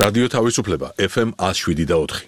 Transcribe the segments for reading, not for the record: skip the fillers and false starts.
რადიო თავისუფლება FM 107.4.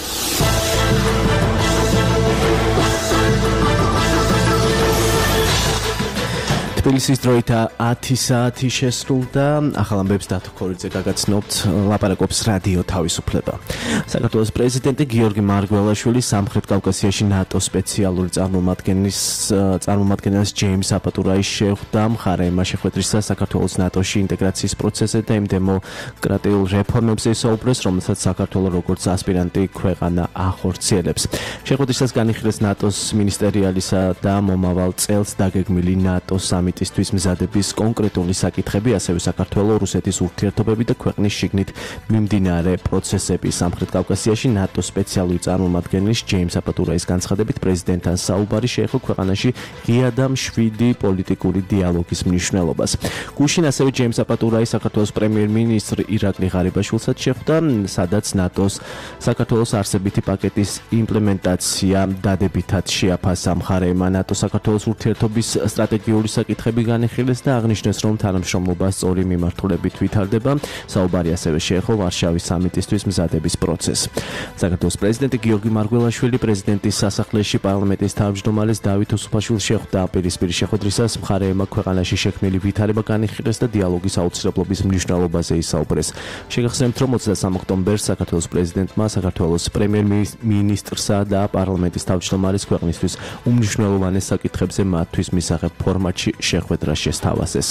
თბილისის დროით 10 საათი შესრულდა. ახალ ამბებს დათო ქორიძე გაგაცნობთ. ლაპარაკობს რადიო თავისუფლება. საქართველოს პრეზიდენტი გიორგი მარგველაშვილი სამხრეთ კავკასიაში ნატოს სპეციალური წარმომადგენელს ჯეიმს აპატურაის შეხვდა. მხარე იმას შეხვედრისა საქართველოს ნატოში ინტეგრაციის პროცესზე და იმ დემოკრატიულ რეფორმებზე ისაუბრეს, რომელსაც საქართველოს როგორც ასპირანტი ქვეყანა ახორციელებს. შეხვედრისას განიხილეს ნატოს მინისტერიალისა და მომავალ წელს დაგეგმილი ნატოს სამიტისთვის მზადების კონკრეტული საკითხები, ასევე საქართველოს რუსეთის ურთიერთობები და ქვეყნის შიგნით მიმდინარე პროცესები. სამხრეთ კავკასიაში ნატოს სპეციალური წარმომადგენლის ჯეიმს აპატურაის განცხადებით პრეზიდენტთან საუბარი შეეხო ქვეყანაში ღია და მშვიდი პოლიტიკური დიალოგის მნიშვნელობას. გუშინ ასევე ჯეიმს აპატურაი საქართველოს პრემიერ-მინისტრ ირაკლი ღარიბაშვილსაც შეხვდა, სადაც ნატოს საქართველოს არსებითი პაკეტის იმპლემენტაცია დადებითად შეაფასა. მხარეებმა ნატოს საქართველოს ურთიერთობის სტრატეგიული საკითხები განიხილეს და აღნიშნეს, რომ თანამშრომლობა სწორი მიმართულებით ვითარდება. საუბარი ასევე შეეხო ვარშავის სამიტისთვის მზადების პროცესს. საქართველოს პრეზიდენტი გიორგი მარგველაშვილი პრეზიდენტის სასახლეში პარლამენტის თავმჯდომარეს დავით უსუფაშვილს შეხვდა. პირისპირ შეხვედრისას მხარეებმა ქვეყანაში შექმნილი ვითარება განიხილეს და დიალოგის აუცილებლობის მნიშვნელობაზე ისაუბრეს. შეგახსენებთ, რომ 23 ოქტომბერს საქართველოს პრეზიდენტმა საქართველოს პრემიერ-მინისტრსა და პარლამენტის თავმჯდომარეს ქვეყნისთვის უმნიშვნელოვანეს საკითხებზე მათთვის მისაღებ ფორმატში შეხვედრა შესთავაზეს.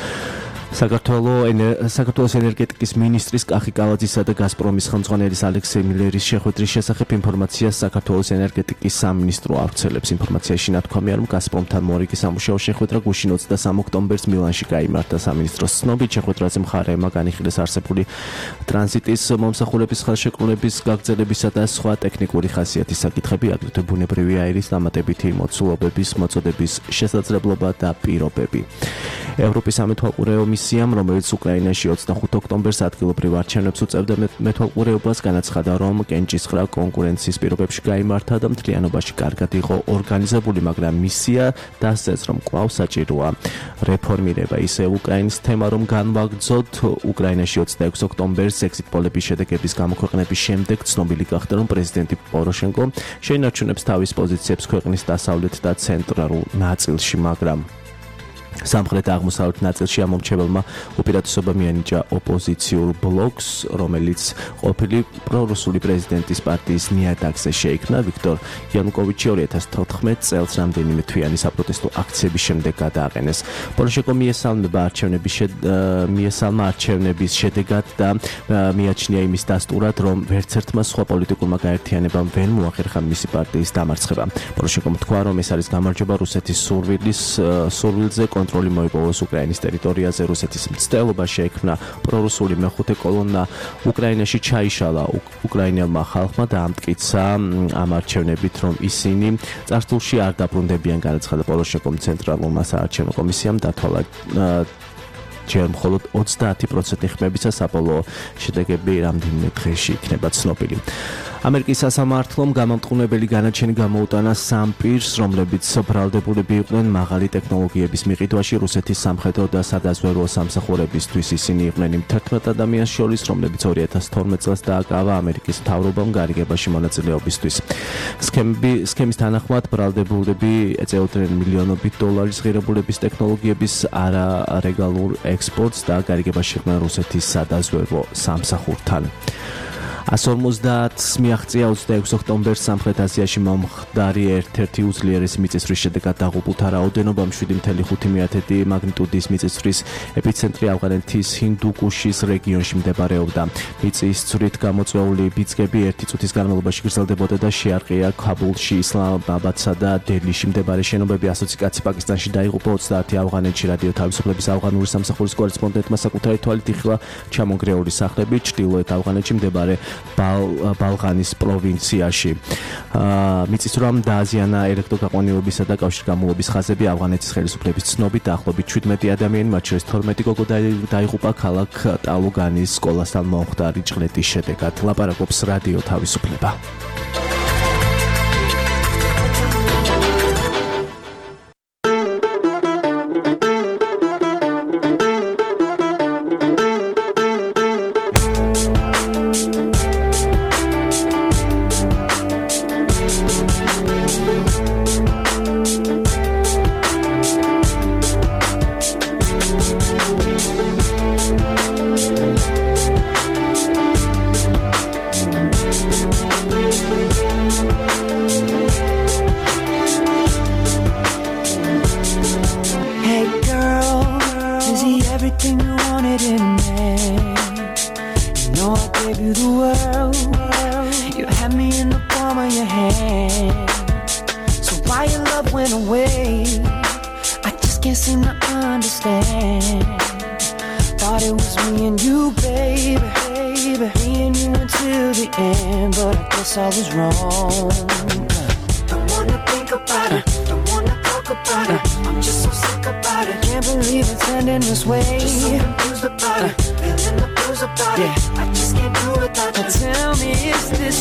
საქართველოს ენერგეტიკის მინისტრის კახი კალაძისა და გაზპრომის ხელმძღვანელის ალექსეი მილერის შეხვედრის შესახებ ინფორმაციას საქართველოს ენერგეტიკის სამინისტრო ავრცელებს. ინფორმაციაში ნათქვამია, რომ გაზპრომთან მორიგი სამუშაო შეხვედრა გუშინ 23 ოქტომბერს მილანში გაიმართა. სამინისტროს ცნობით შეხვედრაზე მხარეებმა განიხილეს არსებული ტრანზიტის მომსახურების ხელშეკრულების გაგრძელებისა და სხვა ტექნიკური ხასიათის საკითხები, აგრეთვე ბუნებრივი აირის დამატებითი მოცულობების მოწოდების შესაძლებლობა და პირობები. ევროპის სამეთვალყურეო მისიამ, რომელიც უკრაინაში 25 ოქტომბერს ადგილობრივ არჩევნებს უწევდა მეთვალყურეობას, განაცხადა, რომ კენჭისყრა კონკურენციის პირობებში გაიმართა და მთლიანობაში კარგად იყო ორგანიზებული, მაგრამ მისია დასწრეს, რომ კვლავ საჭიროა რეფორმირება. ისე უკრაინის თემა რომ განვაგრძოთ, უკრაინაში 26 ოქტომბერს ეგზიტ პოლების შედეგების გამოქვეყნების შემდეგ ცნობილი გახდა, რომ პრეზიდენტი პოროშენკო შეინარჩუნებს თავის პოზიციებს ქვეყნის დასავლეთ და ცენტრალურ ნაწილში, მაგრამ სამხრეთ აღმოსავლეთ ნაწილში ამომრჩეველმა უპირატესობა მიენიჭა ოპოზიციურ ბლოკს, რომელიც ყოფილი პრორუსული პრეზიდენტის პარტიის ნიადაგზე შეიქმნა. ვიქტორ იანუკოვიჩი 2014 წელს რამდენიმე თვიანი საპროტესტო აქციების შემდეგ გადააყენეს. პოროშენკომ მიესალმა არჩევნების შედეგად და მიაჩნია იმის დასტურად, რომ ვერცერთმა სხვა პოლიტიკურმა გაერთიანებამ ვერ მოახერხა მისი პარტიის დამარცხება. პოროშენკომ თქვა, რომ ეს არის გამარჯვება რუსეთის სურვილზე კონტროლი მოიპოვოს უკრაინის ტერიტორიაზე. რუსეთის მცდელობა შეექმნა პრორუსული მეხუთე კოლონა უკრაინაში ჩაიშალა უკრაინელმა ხალხმა და ამტკიცა ამ არჩევნებით, რომ ისინი წარსულში არ დაბრუნდებიან. განაცხადა პოროშენკომ ცენტრალურმა საარჩევნო კომისიამ დათვალა ჯერ მხოლოდ 30% ხმებისა საბოლოო შედეგები რამდენიმე დღეში იქნება ცნობილი. ამერიკის სასამართლომ გამამტყუნებელი განაჩენი გამოუტანა სამ პირს, რომლებიც ბრალდებულები იყვნენ მაღალი ტექნოლოგიების მიყიდვაში რუსეთის სამხედრო და სადაზვერვო სამსახურებისთვის. ისინი იყვნენ იმ 11 ადამიანს შორის, რომლებიც 2012 წელს დააკავა ამერიკის მთავრობამ გარიგებაში მონაწილეობისთვის. სქემის თანახმად ბრალდებულები ეწეოდნენ მილიონობით დოლარის ღირებულების ტექნოლოგიების არალეგალურ ექსპორტს და გარიგებაში იყვნენ რუსეთის სადაზვერვო სამსახურთან. 150 მიაღწია 26 ოქტომბერს სამხრეთ აზიაში მომხდარი ერთ-ერთი უძლიერესი მიწისძვრის შედეგად დაღუპულთა რაოდენობა 7.5 მაგნიტუდის მიწისძვრის ეპიცენტრი ავღანეთის ჰინდუკუშის რეგიონში მდებარეობდა. მიწისძვრით გამოწვეული ბიძგები ერთი წუთის განმავლობაში გრძელდებოდა და შეარყია ქაბულში, ისლამაბადსა და დელიში მდებარე შენობები. 100 კაცი პაკისტანში დაიღუპა, 30 ავღანეთში. რადიო თავისუფლების ავღანური სამსახურის კორესპონდენტმა საკუთარი თვალით იხილა ჩამონგრეული სახლები ჩრდილოეთ ავღანეთში მდებარე ბალღანის პროვინციაში. მიწისძვრამ დააზიანა ელექტროგაყვანილობისა და კავშირგამოვლობის ხაზები. ავღანეთის ხელისუფლების ცნობით დაახლოებით 17 ადამიანი, მათ შორის 12 გოგო დაიღუპა ქალაქ ტალუგანის სკოლასთან მომხდარი ჭყლეტის შედეგად. ლაპარაკობს რადიო თავისუფლება. wanted in a man. You know I gave you the world. You had me in the palm of your hand. So why your love went away? I just can't seem to understand. Thought it was me and you, baby. Me and you until the end, but I guess I was wrong. Don't wanna think about it, don't wanna talk about it. I'm just so sick about it. Can't believe it's ending this way. Just so confused about it, feeling the blues about it. I just can't do without you. Tell me, is this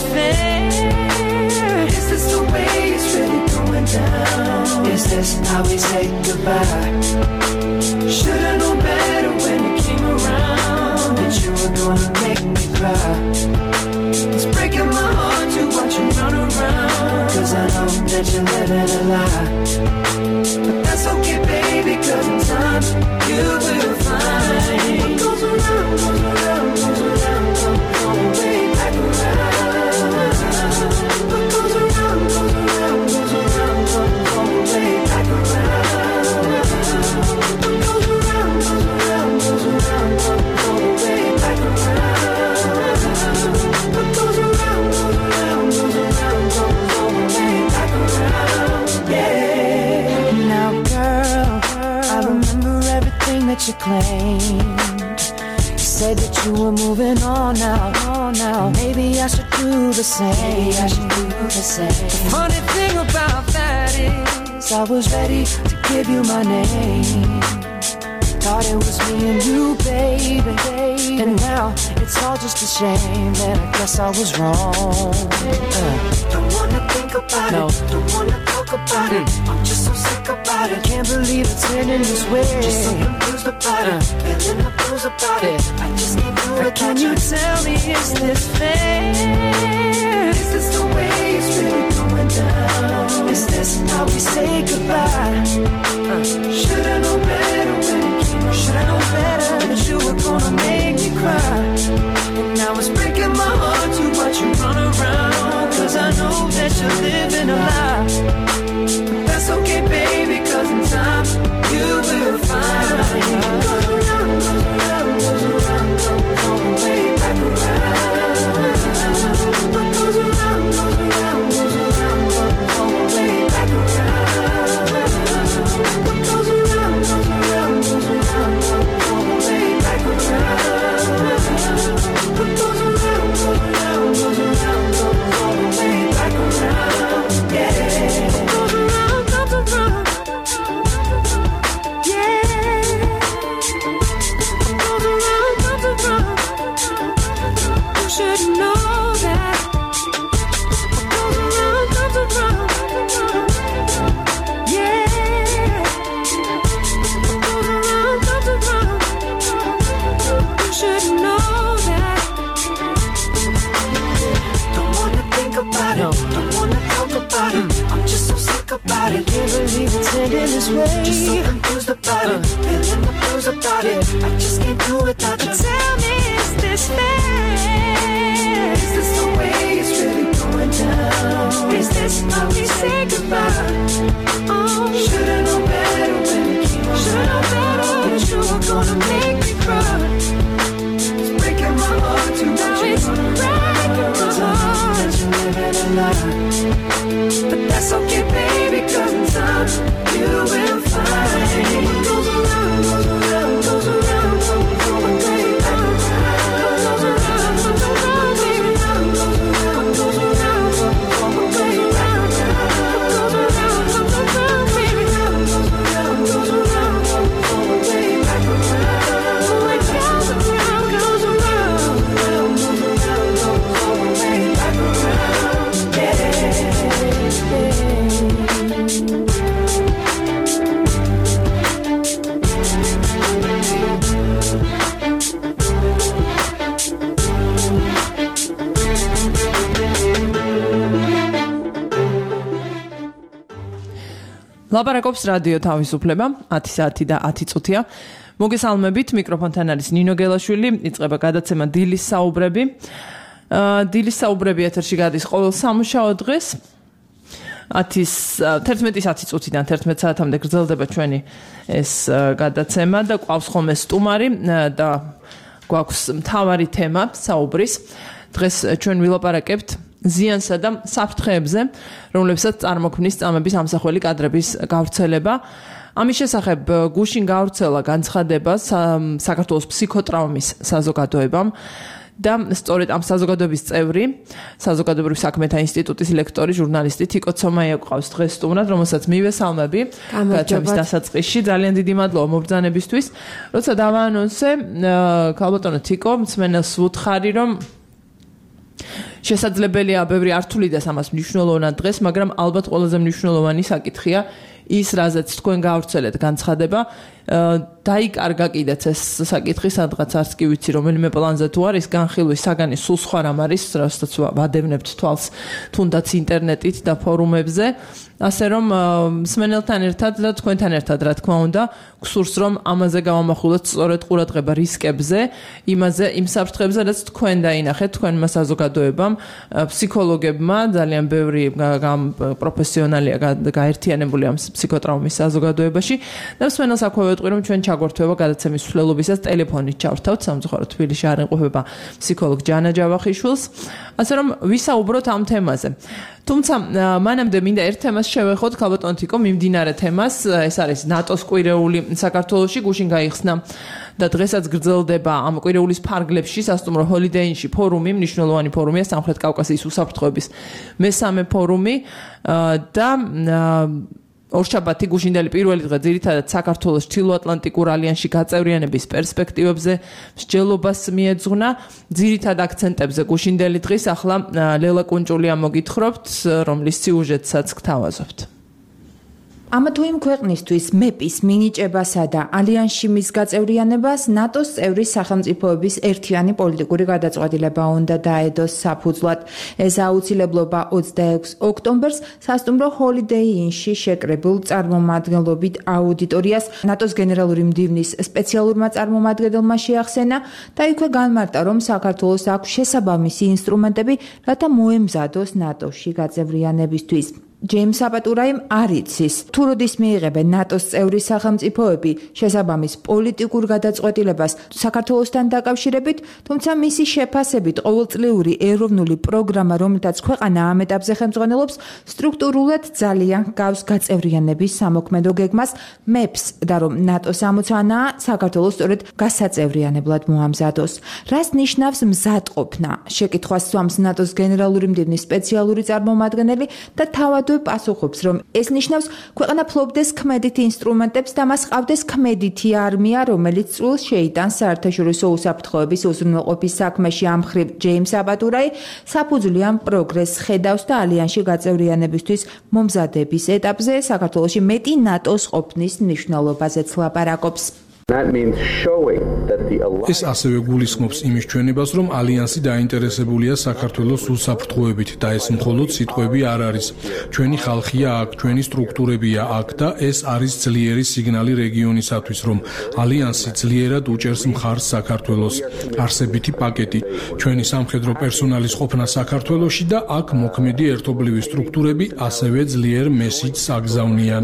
fair? Is this the way it's really going down? Is this how we say goodbye? Should've known better when you came around that you were gonna make me cry. It's breaking my heart to watch you run around, 'cause I know that you're living a lie. But that's okay, baby, 'cause in time you will find what goes around, goes around, goes around, comes all the way back around. What goes around, goes around, goes around, comes all the way back around. What goes around, goes around, goes around, comes all the way back around. What goes around, goes around, goes around, comes all the way back around. Yeah. Now, girl, I remember everything that you claimed. You said that you were moving on now. Maybe I should do the same. The funny thing about that is I was ready to give you my name. Thought it was me and you, baby. And now it's all just a shame that I guess I was wrong. Don't wanna think about it, don't wanna talk about it. I'm just so sick about it. Can't believe it's ending this way. Just so confused about it, feeling the blues about it. I just can't do it. Can you tell me, is this fair? Is this the way it's really going down? Is this how we say goodbye? Should've known better when it came around. Should've known better that you were gonna make me cry. And now it's breaking my heart to watch you run around, 'cause I know that you're living a lie. But that's okay, baby, 'cause in time you will find. Goes around, goes around, goes around, comes all the way back around. What goes around, goes around, goes around, comes all the way back around. What goes around, goes around, goes around, comes all the way back around. What goes around, goes around, goes around, comes all the way back around. Yeah. What goes around, comes around. Yeah. What goes around, comes around. You should know that. What goes around, comes around. Yeah. What goes around, comes around. You should know that. Don't wanna think about it, don't wanna talk about it. I'm just so sick about it. Can't believe it's ending this way. Just so confused about it, feeling the blues about it. I just can't do without you. Tell me, is this fair? Is this the way it's really going down? Is this how we say goodbye? Oh, should've known better when it came around. Should've known better that you were gonna make me cry. It's breaking my heart to watch you run around, 'cause I know that you're living a lie. But that's okay, baby, 'cause in time you will find. What goes around, goes around, goes around, comes all the way back around. What goes around, comes around, baby, goes around, what goes around, comes all the way back around. What goes around, comes around, baby, goes around, goes around, comes all the way back around. What goes around, goes around, goes around, comes all the way back around. Yeah. ლაპარაკობს რადიო თავისუფლება 10 საათი და 10 წუთია. მოგესალმებით, მიკროფონთან არის ნინო გელაშვილი, იწყება გადაცემა დილის საუბრები. დილის საუბრები ეთერში გადის ყოველ სამუშაო დღეს. 11 წუთიდან 11 საათამდე გრძელდება ჩვენი ეს გადაცემა და გვყავს ხოლმე სტუმარი და გვაქვს მთავარი თემა საუბრის. დღეს ჩვენ ვილაპარაკებთ ზიანსა და საფრთხეებზე, რომლებსაც წარმოქმნის წამების ამსახველი კადრების გავრცელება. ამის შესახებ გუშინ გავრცელა განცხადება საქართველოს ფსიქოტრაუმის საზოგადოებამ და სწორედ ამ საზოგადოების წევრი, საზოგადოებრივ საქმეთა ინსტიტუტის ლექტორი, ჟურნალისტი თიკო ცომაია გვყავს დღეს სტუმრად, რომელსაც მივესალმები გადაცემის დასაწყისში. ძალიან დიდი მადლობა მობრძანებისთვის. როცა დავაანონსე, ქალბატონო თიკო, მსმენელს ვუთხარი, რომ შესაძლებელია ბევრი არ თulidas ამას მნიშვნელოვნად დღეს, მაგრამ ალბათ ყველაზე მნიშვნელოვანი საკითხია ის, რაზეც თქვენ გავრცელეთ განცხადება, დაიკარგა კიდეც ეს საკითხი, სადღაც არც კი ვიცი რომელიმე პლანზე თუ არის განხილვის საგანი სულ სხვა რამ არის, რასაც ვადევნებთ თვალს თუნდაც ინტერნეტით და ფორუმებზე, ასე რომ მსმენელთან ერთად და თქვენთან ერთად რა თქმა უნდა, გსურს რომ ამაზე გავამახვილოთ სწორედ ყურადღება რისკებზე, იმაზე, იმ საფრთხებზე, რაც თქვენ დაინახეთ, თქვენმა საზოგადოებამ, ფსიქოლოგებმა, ძალიან ბევრი პროფესიონალია გაერთიანებული ამ ფსიქოტრაუმის საზოგადოებაში და მსმენელს აქვე ვეტყვი, რომ ჩვენ ჩაგვერთვება გადაცემის მსვლელობისას ტელეფონით ჩავრთავთ სამწუხაროდ თბილისში არ იმყოფება ფსიქოლოგ ჯანა ჯავახიშვილს, ასე რომ ვისაუბროთ ამ თემაზე. თუმცა მანამდე მინდა ერთ თემას შევეხოთ, ქალბატონო თიკო, მიმდინარე თემას, ეს არის ნატოს კვირეული საქართველოში გუშინ გაიხსნა და დღესაც გრძელდება ამ კვირეულის ფარგლებში სასტუმრო ჰოლიდეინში ფორუმი, მნიშვნელოვანი ფორუმია სამხრეთ კავკასიის უსაფრთხოების მესამე ფორუმი და ორშაბათი გუშინდელი პირველი დღე ძირითადად საქართველოს ჩრდილოატლანტიკურ ალიანსში გაწევრიანების პერსპექტივებზე მსჯელობას მიეძღვნა. ძირითად აქცენტებზე გუშინდელი დღის ახლა ლელა კუნჭულია მოგითხრობთ, რომლის სიუჟეტსაც გთავაზობთ. ამა თუ იმ ქვეყნისთვის მეპის მინიჭებასა და ალიანსში მის გაწევრიანებას ნატოს წევრი სახელმწიფოების ერთიანი პოლიტიკური გადაწყვეტილება უნდა დაედოს საფუძვლად. ეს აუცილებლობა 26 ოქტომბერს სასტუმრო ჰოლიდეი ინში შეკრებულ წარმომადგენლობით აუდიტორიას ნატოს გენერალური მდივნის სპეციალურმა წარმომადგენელმა შეახსენა და იქვე განმარტა, რომ საქართველოს აქვს შესაბამისი ინსტრუმენტები, რათა მოემზადოს ნატოში გაწევრიანებისთვის. ჯეიმს აპატურაიმ არ იცის, თუ როდის მიიღებენ ნატოს წევრი სახელმწიფოები შესაბამის პოლიტიკურ გადაწყვეტილებას საქართველოსთან დაკავშირებით, თუმცა მისი შეფასებით ყოველწლიური ეროვნული პროგრამა, რომელთაც ქვეყანა ამ ეტაპზე ხელმძღვანელობს, სტრუქტურულად ძალიან ჰგავს გაწევრიანების სამოქმედო გეგმას მეპს და რომ ნატოს ამოცანაა საქართველოს სწორედ გასაწევრიანებლად მოამზადოს. რას ნიშნავს მზადყოფნა? შეკითხვას სვამს ნატოს გენერალური მდივნის სპეციალური წარმომადგენელი და თავად პასუხობს, რომ ეს ნიშნავს ქვეყანა ფლობდეს ქმედით ინსტრუმენტებს და მას ყავდეს ქმედითი არმია, რომელიც წვლილს შეიტანს საერთაშორისო უსაფრთხოების უზრუნველყოფის საქმეში. ამ მხრივ ჯეიმს აპატურაი საფუძვლიან ამ პროგრესს ხედავს და ალიანსში გაწევრიანებისთვის მომზადების ეტაპზე საქართველოში მეტი ნატოს ყოფნის მნიშვნელობაზეც ლაპარაკობს. ეს ასევე გულისხმობს იმის ჩვენებას, რომ ალიანსი დაინტერესებულია საქართველოს უსაფრთხოებით და ეს მხოლოდ სიტყვები არ არის. ჩვენი ხალხია აქ, ჩვენი სტრუქტურებია აქ და ეს არის ძლიერი სიგნალი რეგიონისათვის, რომ ალიანსი ძლიერად უჭერს მხარს საქართველოს. არსებითი პაკეტი, ჩვენი სამხედრო პერსონალის ყოფნა საქართველოში და აქ მოქმედი ერთობლივი სტრუქტურები ასევე ძლიერ მესიჯს აგზავნიან.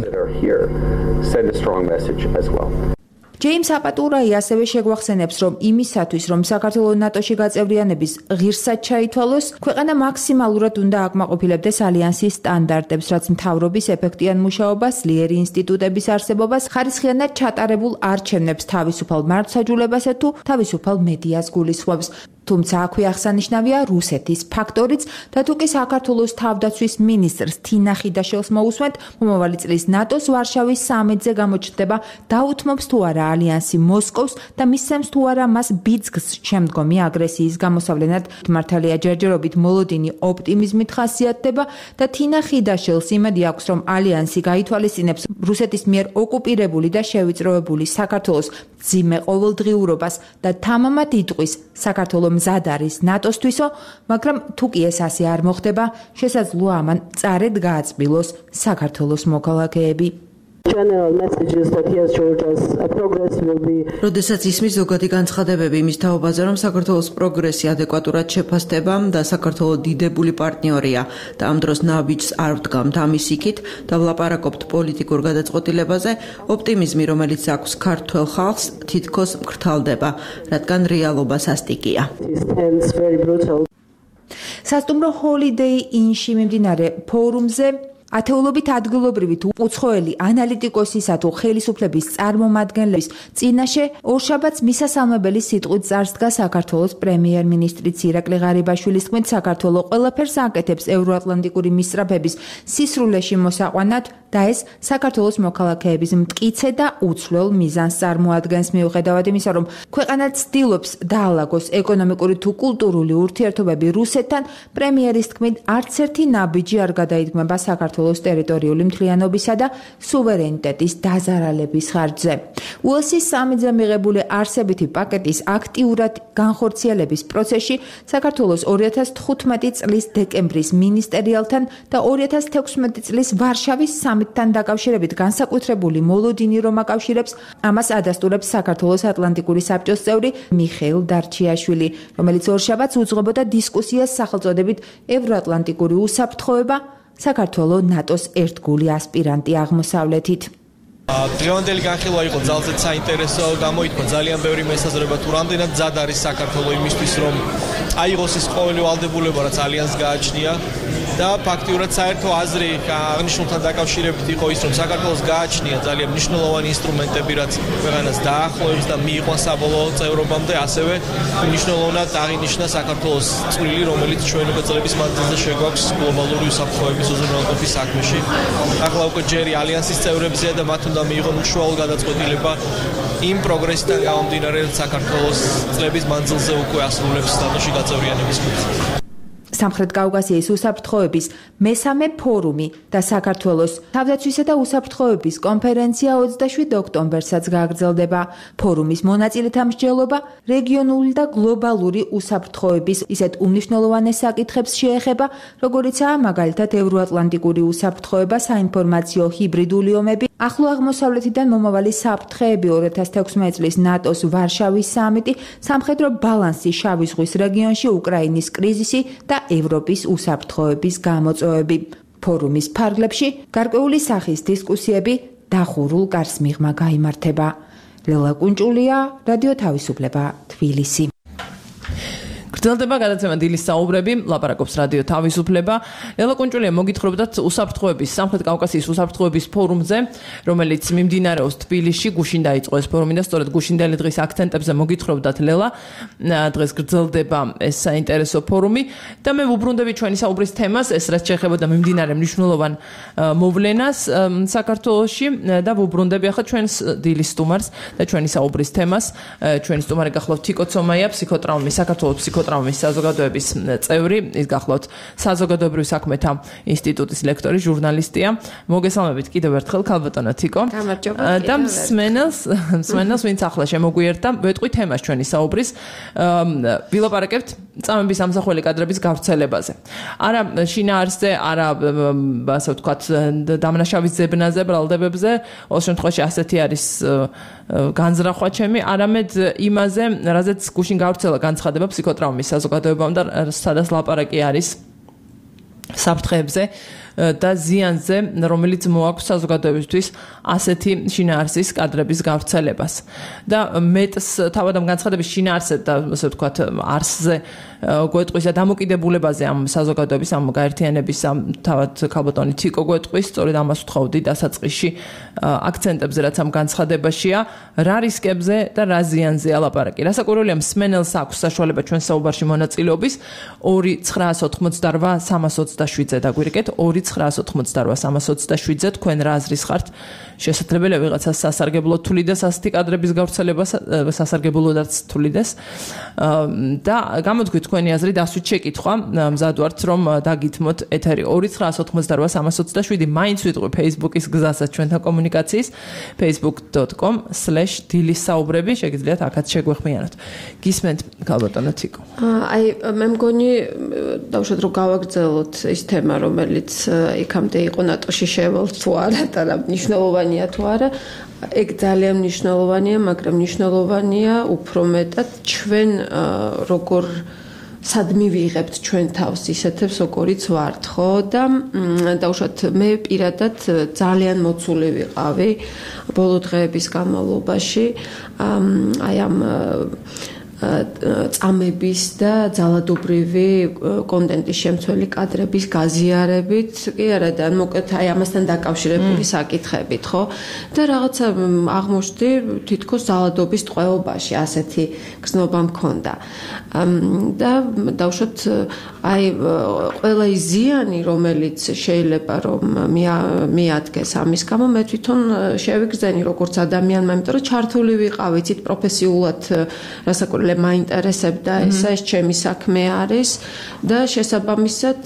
ჯეიმს აპატურაი ასევე შეგვახსენებს, რომ იმისათვის, რომ საქართველოს ნატოში გაწევრიანების ღირსად ჩაითვალოს, ქვეყანა მაქსიმალურად უნდა აკმაყოფილებდეს ალიანსის სტანდარტებს, რაც მთავრობის ეფექტიან მუშაობას, ძლიერი ინსტიტუტების არსებობას, ხარისხიანად ჩატარებულ არჩევნებს, თავისუფალ მართლმსაჯულებასა თუ თავისუფალ მედიას გულისხმობს. თუმცა აქვე აღსანიშნავია რუსეთის ფაქტორიც და თუ კი საქართველოს თავდაცვის მინისტრს თინა ხიდაშელს მოусვენთ, მომავალი წლის ნატოს ვარშავის სამიტზე გამოჩნდება დაუთმობს თუ არა ალიანსი მოსკოვს და მისცემს თუ არა მას ბიძგს შემდგომი აგრესიის გამოსავლენად. მართალია ჯერჯერობით მოლოდინი ოპტიმიზმით ხასიათდება და თინა ხიდაშელს იმედი აქვს, რომ ალიანსი გაითვალისწინებს რუსეთის მიერ ოკუპირებული და შევიწროებული საქართველოს ძიმე ყოველდღიურობას და თამამად იტყვის საქართველოს მზად არის ნატოსთვისო, მაგრამ თუ კი ეს ასე არ მოხდება, შესაძლოა ამან წარედ გააწმილოს საქართველოს მოქალაქეები. General messages that yes, Georgia's progress will be. როდესაც ისმის ზოგადი განცხადებები იმის თაობაზე, რომ საქართველოს პროგრესი ადეკვატურად შეფასდება და საქართველოს დიდებული პარტნიორია და ამ დროს ნაბიჯს არ ვდგამთ ამის იქით და ვლაპარაკობთ პოლიტიკურ გადაწყვეტილებაზე, ოპტიმიზმი, რომელიც აქვს ქართველ ხალხს, თითქოს მკრთალდება, რადგან რეალობა სასტიკია. სასტუმრო ჰოლიდეი ინში მიმდინარე ფორუმზე ათეულობით ადგილობრივი უცხოელი ანალიტიკოსისა თუ ხელისუფლების წარმომადგენლების წინაშე ორშაბათს მისასალმებელი სიტყვით წარსდგა საქართველოს პრემიერ-მინისტრიც ირაკლი ღარიბაშვილის თქმით, საქართველო ყველაფერს აკეთებს ევროატლანტიკური მისწრაფების სისრულეში მოსაყვანად და ეს საქართველოს მოქალაქეების მტკიცე და უცვლელ მიზანს წარმოადგენს. მიუხედავად იმისა, რომ ქვეყანა ცდილობს დაალაგოს ეკონომიკური თუ კულტურული ურთიერთობები რუსეთთან, პრემიერის თქმით, არც ერთი ნაბიჯი არ გადაიდგმება საქართველოს ტერიტორიული მთლიანობისა და სუვერენიტეტის დაზარალების ხარჯზე. უელსის სამედზე მიღებული არსებითი პაკეტის აქტიურად განხორციელების პროცესში საქართველოს 2015 წლის დეკემბრის მინისტერიალთან და 2016 წლის ვარშავის სამიტთან დაკავშირებით განსაკუთრებული მოლოდინი რომ აკავშირებს, ამას ადასტურებს საქართველოს ატლანტიკური საბჭოს წევრი მიხეილ დარჩიაშვილი, რომელიც ორშაბათს უძღვებოდა დისკუსიას სახელწოდებით ევროატლანტიკური უსაფრთხოება საქართველოს ნატოს ერთგული ასპირანტი აღმოსავლეთით. დღევანდელი განხილვა იყო ძალზედ საინტერესო, გამოითქვა ძალიან ბევრი მესაზრება თუ რამდენად მზად არის საქართველო იმისთვის, რომ აიღოს ის ყოველი ვალდებულება, რაც ალიანსს გააჩნია და ფაქტიურად საერთო აზრი აღნიშნულთან დაკავშირებით იყო ის, რომ საქართველოს გააჩნია ძალიან მნიშვნელოვანი ინსტრუმენტები, რაც ქვეყანას დაახლოებს და მიიყვანს საბოლოო წევრობამდე, ასევე მნიშვნელოვნად აღინიშნა საქართველოს წვლილი, რომელიც ჩვენ უკვე წლების მანძილზე შეგვაქვს გლობალური უსაფრთხოების უზრუნველყოფის საქმეში. ახლა უკვე ჯერი ალიანსის წევრებზეა და მათ უნდა მიიღონ უშუალო გადაწყვეტილება იმ პროგრესიდან გამომდინარე, რაც საქართველოს წლების მანძილზე უკვე ასრულებს ნატოში გაწევრიანების კურსს. სამხრეთ კავკასიის უსაფრთხოების მესამე ფორუმი და საქართველოს თავდაცვისა და უსაფრთხოების კონფერენცია 27 ოქტომბერსაც გაგრძელდება. ფორუმის მონაწილეთა მსჯელობა რეგიონული და გლობალური უსაფრთხოების ისეთ უმნიშვნელოვანეს საკითხებს შეეხება, როგორიცაა მაგალითად ევროატლანტიკური უსაფრთხოება, საინფორმაციო ჰიბრიდული ომები, ახლო აღმოსავლეთიდან მომავალი საფრთხეები, 2016 წლის ნატოს ვარშავის სამიტი, სამხედრო ბალანსი შავი ზღვის რეგიონში, უკრაინის კრიზისი და ევროპის უსაფრთხოების გამოწვევები. ფორუმის ფარგლებში გარკვეული სახის დისკუსიები დახურულ კარს მიღმა გაიმართება. ლელა კუნჭულია, რადიო თავისუფლება, თბილისი. გრძელდება გადაცემა დილის საუბრები, ლაპარაკობს რადიო თავისუფლება. ლელა კუნჭულია მოგითხრობდათ უსაფრთხოების, სამხრეთ კავკასიის უსაფრთხოების ფორუმზე, რომელიც მიმდინარეობს თბილისში, გუშინ დაიწყო ეს ფორუმი და სწორედ გუშინდელი დღის აქცენტებზე მოგითხრობდათ ლელა. დღეს გრძელდება ეს საინტერესო ფორუმი და მე ვუბრუნდები ჩვენი საუბრის თემას, ეს რაც შეეხებოდა მიმდინარე მნიშვნელოვან მოვლენას საქართველოში და ვუბრუნდები ახლა ჩვენს დილის სტუმარს და ჩვენი საუბრის თემას. ჩვენი სტუმარი გახლავთ თიკო ცომაია, ფსიქოტრაუმის საქართველოს ფსიქოტრაუმის საზოგადოების წევრი, ის გახლავთ საზოგადოებრივ საქმეთა ინსტიტუტის ლექტორი, ჟურნალისტია. მოგესალმებით კიდევ ერთხელ ქალბატონო თიკო. გამარჯობა. და მსმენელს, ვინც ახლა შემოგვიერთდა, ვეტყვი თემას ჩვენი საუბრის. ვილაპარაკებთ წამების ამსახველი კადრების გავრცელებაზე. არა შინაარსზე, არა ასე ვთქვათ, დამნაშავის ზებნაზე, ბრალდებებზე, ყოველ შემთხვევაში ასეთი არის განზრახვა ჩემი, არამედ იმაზე, რაზეც გუშინ გავრცელა განცხადება ფსიქოტრაუმის საზოგადოებამ და სადაც ლაპარაკი არის საფრთხეებზე და ზიანზე, რომელიც მოაქვს საზოგადოებისთვის ასეთი შინაარსის კადრების გავრცელებას. და მეტს თავად ამ განცხადების შინაარსზე და ასე ვთქვათ არსზე გვეტყვის და დამოკიდებულებაზე ამ საზოგადოების ამ გაერთიანების თავად ქალბატონი თიკო გვეტყვის, სწორედ ამას ვთხოვდი დასაწყისში აქცენტებზე, რაც ამ განცხადებაშია, რა რისკებზე და რა ზიანზეა ლაპარაკი. რასაკვირველია, მსმენელს აქვს საშუალება ჩვენ საუბარში მონაწილეობის 2-988 327-ზე დაგვირეკეთ 2-988-327-ზე თქვენ რა აზრის ხართ? შესაძლებელია ვიღაცას სასარგებლო თulides ასეთი კადრების გავრცელებას, სასარგებლოდაც თulides და გამოთქვით თქვენი აზრი დასვით შეკითხვა, მზად ვართ რომ დაგითმოთ ეთერი 2-988-327, მაინც ვიტყვი Facebook-ის გზასაც ჩვენთან კომუნიკაციის facebook.com/დილისაუბრები, შეგიძლიათ აქაც შეგვეხმიანოთ. გისმენთ ქალბატონო თიკო. მე მგონი დავუშვათ რომ გავაგრძელოთ ის თემა, რომელიც იქამდე იყო ნატოში შევალთ თუ არა და რა მნიშვნელოვანია თუ არა ეგ ძალიან მნიშვნელოვანია მაგრამ მნიშვნელოვანია უფრო მეტად ჩვენ როგორ სად მივიღებთ ჩვენ თავს ისეთებს როგორიც ვართ ხო და დაუშვათ მე პირადად ძალიან მოცული ვიყავი ბოლო დღეების განმავლობაში აი ამ წამების და ძალადობრივი კონტენტის შემცველი კადრების გაზიარებით კი არა და მოკლედ აი ამასთან დაკავშირებული საკითხებით ხო და რაღაცა აღმოჩნდი თითქოს ძალადობის ტყვეობაში ასეთი გზნობა მქონდა და დავუშვათ აი ყველა ის ზიანი რომელიც შეიძლება რომ მიადგეს ამის გამო მე თვითონ შევიგრძენი როგორც ადამიანმა იმიტომ რომ ჩართული ვიყავი ცით პროფესიულად რასაკვირველია მაინტერესებდა ეს ჩემი საქმე არის და შესაბამისად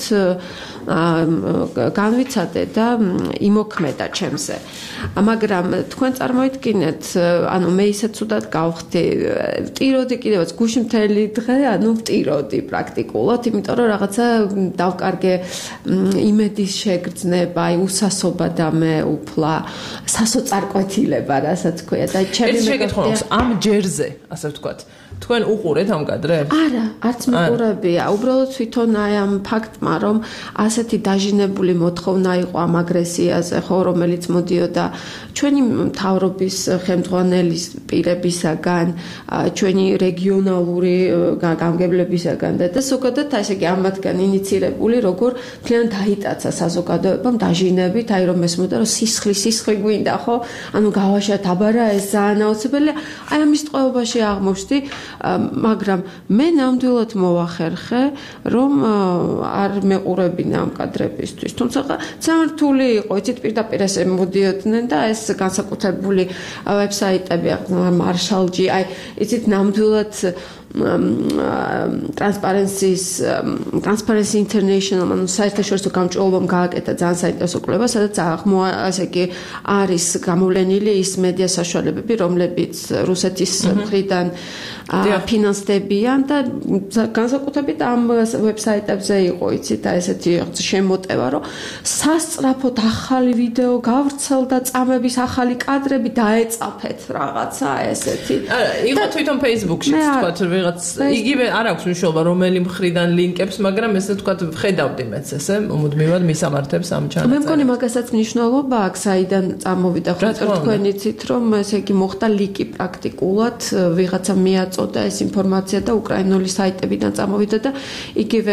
განვიცადე და იმოქმედა ჩემზე. მაგრამ თქვენ წარმოიდგინეთ, ანუ მე ისე ცუდად გავხდი, ვტიროდი კიდევაც გუში მთელი დღე, ანუ ვტიროდი პრაქტიკულად, იმიტომ რომ რაღაცა დავკარგე იმედის შეგრძნება, აი უსასობა და მე უფლა სასოწარკვეთილება, რასაც ქვია და ჩემი მეგობრებია ამ ჯერზე, ასე ვთქვათ. თქვენ უყურეთ ამ კადრებს? არა, არც მიყურებია. უბრალოდ თვითონ აი ამ ფაქტმა, რომ ასეთი დაჟინებული მოთხოვნა იყო ამ აგრესიაზე, ხო, რომელიც მოდიოდა ჩვენი მთავრობის ხელმძღვანელის პირებისაგან, ჩვენი რეგიონალური გამგებლებისაგან და ზოგადად ესე იგი ამათგან ინიცირებული, როგორ ძალიან დაიტაცა საზოგადოებამ დაჟინებით, აი რომ ესმოდა, რომ სისხლი გვინდა, ხო? ანუ გავაშათ აბარა ეს ძალიან აუცილებელია. აი ამის ტყვეობაში აღმოჩნდი მაგრამ მე ნამდვილად მოვახერხე რომ არ მეყურებინა ამ კადრებისთვის თუმცა ძალიან რთული იყო იცით პირდაპირ ესე მოდიოდნენ და ეს განსაკუთრებული ვებსაიტები მარშალჯი აი იცით ნამდვილად Transparency International ანუ საერთაშორისო გამჭვირვალობამ გააკეთა ძალიან საინტერესო კვლევა, სადაც ასე კი არის გამოვლენილი ის მედია საშუალებები, რომლებიც რუსეთის მხრიდან ფინანსდებიან და განსაკუთრებით ამ ვებსაიტებზე იყო, იცით, ესეთი შემოტევა, რომ სასწრაფოდ ახალი ვიდეო გავრცელდა, წამების ახალი კადრები დაეწაფეთ რაღაცა ესეთი. იყო თვითონ Facebook-ში თქვათ ვიღაც იგივე არ აქვს მნიშვნელობა რომელი მხრიდან ლინკებს, მაგრამ ესე თქვათ ხედავდი მეც ესე მუდმივად მისამართებს ამ ჩანაწერს. მე მგონი მაგასაც მნიშვნელობა აქვს, საიდან წამოვიდა ხო თქვენ იცით, რომ ესე იგი მოხდა ლიკი პრაქტიკულად, ვიღაცა მიაწოდა ეს ინფორმაცია და უკრაინული საიტებიდან წამოვიდა და იგივე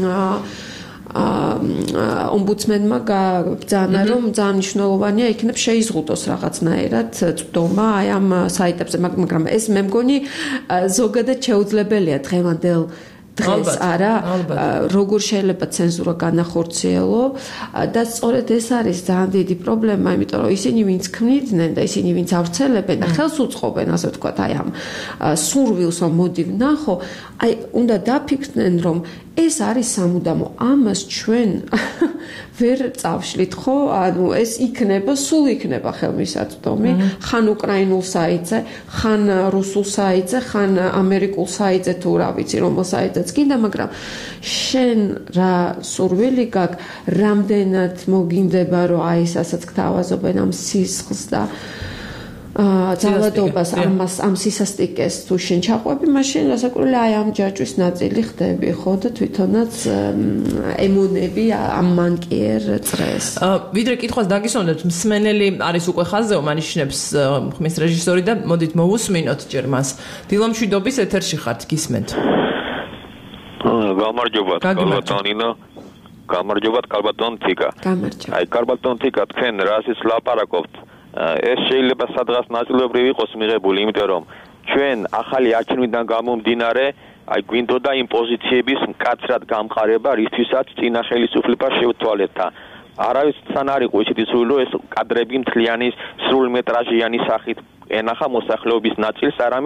ომბუდსმენმა გაბრძანა რომ ძალიან მნიშვნელოვანია იქნებ შეიზღუდოს რაღაცნაირად წვდომა აი ამ საიტებზე მაგრამ ეს მე მგონი ზოგადად შეუძლებელია დღევანდელ დღეს არა როგორ შეიძლება ცენზურა განახორციელო და სწორედ ეს არის ძალიან დიდი პრობლემა იმიტომ რომ ისინი ვინც ქმნიდნენ და ისინი ვინც ავრცელებენ და ხელს უწყობენ ასე ვთქვათ აი ამ სურვილს რომ მოდი ვნახო აი უნდა დაფიქრდნენ რომ ეს არის სამუდამო ამას ჩვენ ვერ წავშლით ხო ანუ ეს იქნება სულ იქნება ხელმისაწვდომი ხან უკრაინულ საიტზე ხან რუსულ საიტზე ხან ამერიკულ საიტზე თუ რა ვიცი რომელ საიტზეც კიდე მაგრამ შენ რა სურვილი გაქვს რამდენად მოგინდება რომ აი ეს ასაც გთავაზობენ ამ სისხლს და ძალადობას ამ სისასტიკეს თუ შენ ჩაყვები მაშინ რასაკვირველია აი ამ ჯაჭვის ნაწილი ხდები ხო და თვითონაც ემონები ამან კი არ წრეს ვიდრე კითხვას დაგისვენებთ მსმენელი არის უკვე ხაზეო მანიშნებს ხმის რეჟისორი და მოდით მოვუსმინოთ ჯერ მას დილამშვიდობის ეთერში ხართ გისმენთ გამარჯობათ კალბატონინო გამარჯობათ კალბატონ თიკა აი კალბატონ თიკა თქვენ რასის ლაპარაკობთ ეს შეიძლება სადღაც ნაწილობრივ იყოს მიღებული, იმიტომ რომ ჩვენ ახალი არჩევნიდან გამომდინარე, აი გვინდოდა იმ პოზიციების მკაცრად გამყარება, რისთვისაც წინა ხელისუფლება შევთვალეთ და არავისთან არ იყო ისეთი სრული, რომ ეს კადრები მთლიანი სრულმეტრაჟიანი სახით ენახა მოსახლეობის ნაწილს, არამედ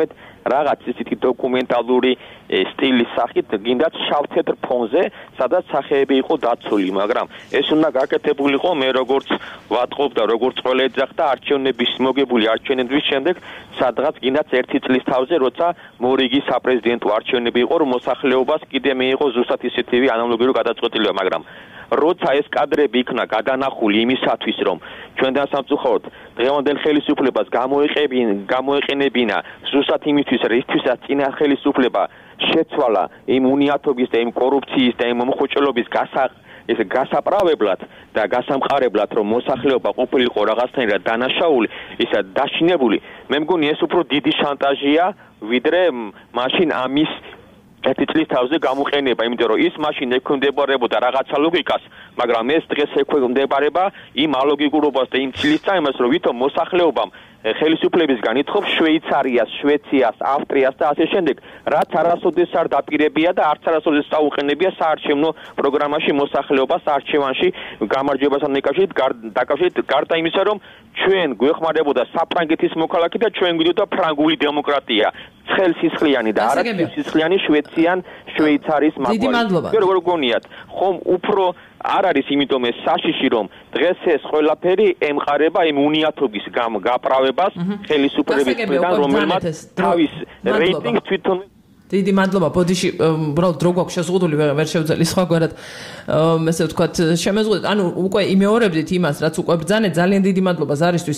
რაღაც ისეთი დოკუმენტალური სტილის სახით გინდათ შავ-თეთრ ფონზე, სადაც სახეები იყო დაცული, მაგრამ ეს უნდა გაკეთებულიყო მე როგორც ვატყობ და როგორც ყველა ეძახდა არჩევნების მოგებული არჩევნების შემდეგ, სადღაც გინდათ 1 წლის თავზე, როცა მორიგი საპრეზიდენტო არჩევნები იყო, რომ მოსახლეობას კიდე მიიღო ზუსტად ისეთივე ანალოგიური გადაწყვეტილება, მაგრამ როცა ეს კადრები იქნა გაგანახული იმისათვის, რომ ჩვენთან სამწუხაროდ დღევანდელ ხელისუფლებას გამოეყენებინა ზუსტად იმისთვის, რისთვისაც წინა ხელისუფლება შეცვალა იმ უნიათობის და იმ კორუფციის და იმ მომხოჭელობის გასაправებლად და გასამყარებლად, რომ მოსახლეობა ყოფილიყო რაღაცნაირად დანაშაული, ისა დაშინებული, მე მგონი ეს უფრო დიდი შანტაჟია, ვიდრე მაშინ ამის 1 წლის თავზე გამოყენება, იმიტომ რომ ის მაშინ ექვემდებარებოდა რაღაცა ლოგიკას, მაგრამ ეს დღეს ექვემდებარება იმ ალოგიკურობას და იმ ცილისწამებას, რომ ვითომ მოსახლეობამ ხელისუფლებისგან ითხოვს შვეიცარიას, შვეციას, ავსტრიას და ასე შემდეგ, რაც არასოდეს არ დაპირებია და არც არასოდეს დაუყენებია საარჩევნო პროგრამაში მოსახლეობას არჩევანში გამარჯვებასთან დაკავშირებით, გარდა იმისა, რომ ჩვენ გვეხმარებოდა საფრანგეთის მოქალაქე და ჩვენ გვიდოდა ფრანგული დემოკრატია. ცხელსისხლიანი და არაცივსისხლიანი შვეიცარიის მაგვარი. როგორ გონიათ, ხომ უფრო არ არის იმიტომ ეს საშიში, რომ დღეს ეს ყველაფერი ემყარება იმ უნიათობის გაправებას ხელისუფლების მხრიდან, რომელმაც თავის რეიტინგს თვითონ დიდი მადლობა ბოდიში უბრალოდ დრო გვაქვს შეზღუდული ვერ შევძელი სხვაგვარად ესე ვთქვათ შემეზღუდეთ ანუ უკვე იმეორებდით იმას რაც უკვე ბრძანეთ ძალიან დიდი მადლობა ზარისთვის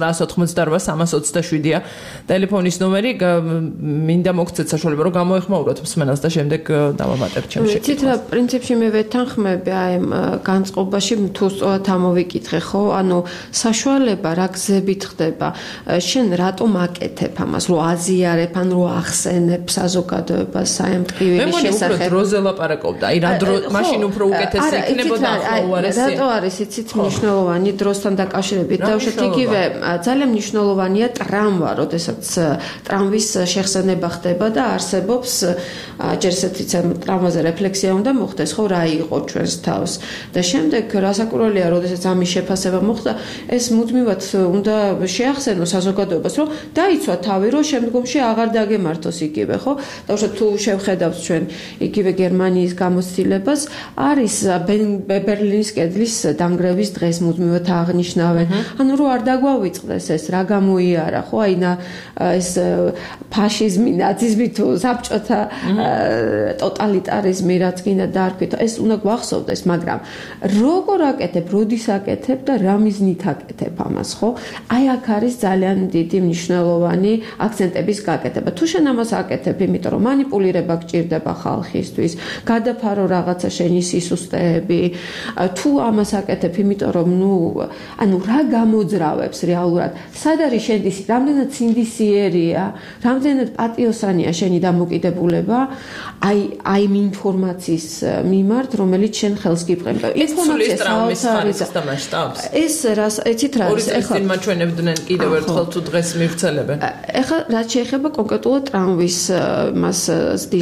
2988327-ია ტელეფონის ნომერი მინდა მოგცეთ საშუალება რომ გამოეხმაუროთ მსმენელს და შემდეგ დავამატებთ ჩემს შეკითხვას ვიცით რა პრინციპში მე ვეთანხმები აი განწყობაში თუ სწორად ამოვიკითხე ხო ანუ საშუალება რა გზებით ხდება შენ რატომ აკეთებ ამას რომ აზიარებ ან რომ ახსენებ საზოგადოებას საემტკივრის შესახებ მე დროზე ლაპარაკობდა აი რა დრო მაშინ უფრო უკეთესი იქნებოდა ახლა უარესია რატო არის იცით მნიშვნელოვანი დროსთან დაკავშირებით დავუშვათ იგივე ძალიან მნიშვნელოვანია ტრამვა როდესაც ტრამვის შეხსენება ხდება და არსებობს ჯერ ესეთი ტრამვაზე რეფლექსია უნდა მოხდეს ხო რა იყო ჩვენს თავს და შემდეგ რასაკურველია როდესაც ამის შეფასება მოხდა ეს მუდმივად უნდა შეახსენოს საზოგადოებას რომ დაიცვა თავი რომ შემდგომში აღარ დაგემართოს იგივე ხო დავუშვათ თუ შევხედავთ ჩვენ იგივე გერმანიის გამოცდილებას არის ბერლინის კედლის დამგრევის დღეს მუდმივად აღნიშნავენ ანუ რომ არ დაგვავიწყდეს ეს რა გამოიარა ხო აი ეს ფაშიზმი ნაციზმი თუ საბჭოთა ტოტალიტარიზმი რაც გინდა დაარქვით ეს უნდა გვახსოვდეს მაგრამ როგორ აკეთებ როდის აკეთებ და რა მიზნით აკეთებ ამას ხო აი აქ არის ძალიან დიდი მნიშვნელოვანი აქცენტების გაკეთება თუ შენ ამას აკეთებ იმიტომ რომ მანიპულირება გჭირდება ხალხისთვის გადაფარო რაღაცა შენი სისუსტეები თუ ამას აკეთებ იმიტომ რომ ანუ რა გამოძრავებს რეალურად სად არის შენი რამდენად სინდისიერია რამდენად პატიოსანია შენი დამოკიდებულება აი იმ ინფორმაციის მიმართ რომელიც შენ ხელს გიბრუნებს ინფორმაციის ტრამვის და მასშტაბს ეს რას ეცით რა ეხლა მაჩვენებდნენ კიდევ ერთხელ თუ დღეს მივცელებენ ეხლა რაც შეეხება კონკრეტულად ტრამვის მას ზრდის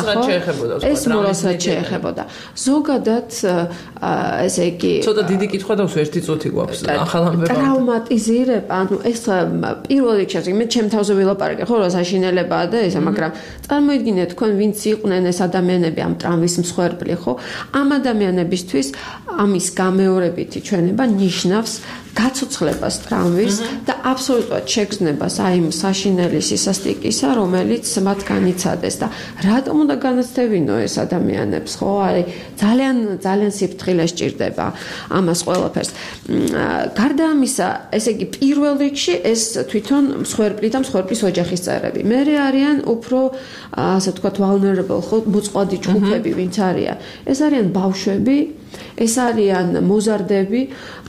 ეს მორალს რაც შეეხებოდა ზოგადად ესე იგი ცოტა დიდი კითხვა და ერთი წუთი გვაქვს ახალ ამბებამდე ტრავმატიზირება ანუ ეს პირველ რიგში მე ჩემ თავზე ვილაპარაკე ხო რა საშინელებაა და ესა მაგრამ წარმოიდგინეთ თქვენ ვინც იყვნენ ეს ადამიანები ამ ტრამვის მსხვერპლი ხო ამ ადამიანებისთვის ამის გამეორებითი ჩვენება ნიშნავს გაცოცხლებას ტრამვის და აბსოლუტურად შეგრძნებას აი იმ საშინელი სისასტიკისა რომელიც მათ განიცადეს და რატომ უნდა განაცდებინო ეს ადამიანებს ხო აი ძალიან სიფრთხილე სჭირდება ამას ყველაფერს გარდა ამისა ესე იგი პირველ რიგში ეს თვითონ მსხვერპლი და მსხვერპლის ოჯახის წევრები მე არიან უფრო ასე ვთქვათ vulnerable ხო მოწყვლადი ჯგუფები ვინც არიან ეს არიან ბავშვები ეს არიან მოზარდები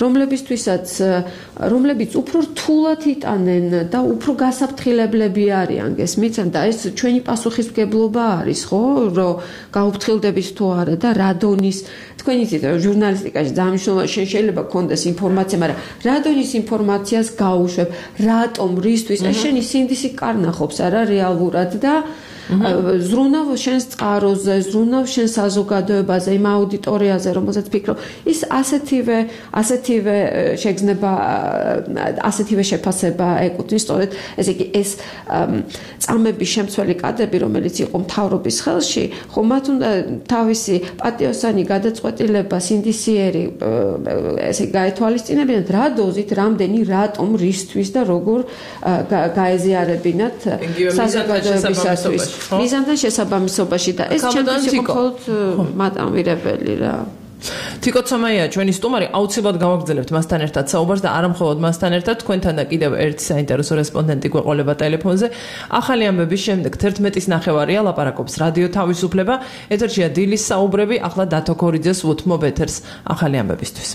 რომლებიც უფრო რთულად იტანენ და უფრო გასაფრთხილებლები არიან გესმით და ეს ჩვენი პასუხისმგებლობა არის ხო რომ გაუფრთხილდებით თუ არა და რადონის თქვენ იცით რომ ჟურნალისტიკაში ძალიან მნიშვნელოვანი შეიძლება გქონდეს ინფორმაცია მაგრამ რადონის ინფორმაციას გაუშვებ რატომ რისთვის ეს შენი სინდისი კარნახობს არა რეალურად და ზრუნავ შენს წყაროზე, ზრუნავ შენ საზოგადოებაზე, იმ აუდიტორიაზე, რომელზეც ფიქრობ. ის ასეთივე შეგრძნება, ასეთივე შეფასება ეკუთვნის, სწორედ ესე იგი ეს წამების შემცველი კადრები, რომელიც იყო მთავრობის ხელში, ხო მათ უნდა თავისი პატიოსანი გადაწყვეტილება, სინდისიერი ესე გაეთვალისწინებინათ, რა დოზით, რამდენი, რატომ, რისთვის და როგორ გაეზიარებინათ საზოგადოებისათვის. მიზანთან შესაბამისობაში და ეს ჩემთვის იყო მხოლოდ მატანვირებელი რა. თიკო ცომაია ჩვენი სტუმარი, აუცილებლად გავაგრძელებთ მასთან ერთად საუბარს და არა მხოლოდ მასთან ერთად, თქვენთან და კიდევ ერთი საინტერესო რესპონდენტი გვეყოლება ტელეფონზე. ახალი ამბების შემდეგ 11:30 ლაპარაკობს რადიო თავისუფლება. ეთერშია დილის საუბრები, ახლა დათო ქორიძეს უთმობ ეთერს ახალი ამბებისთვის.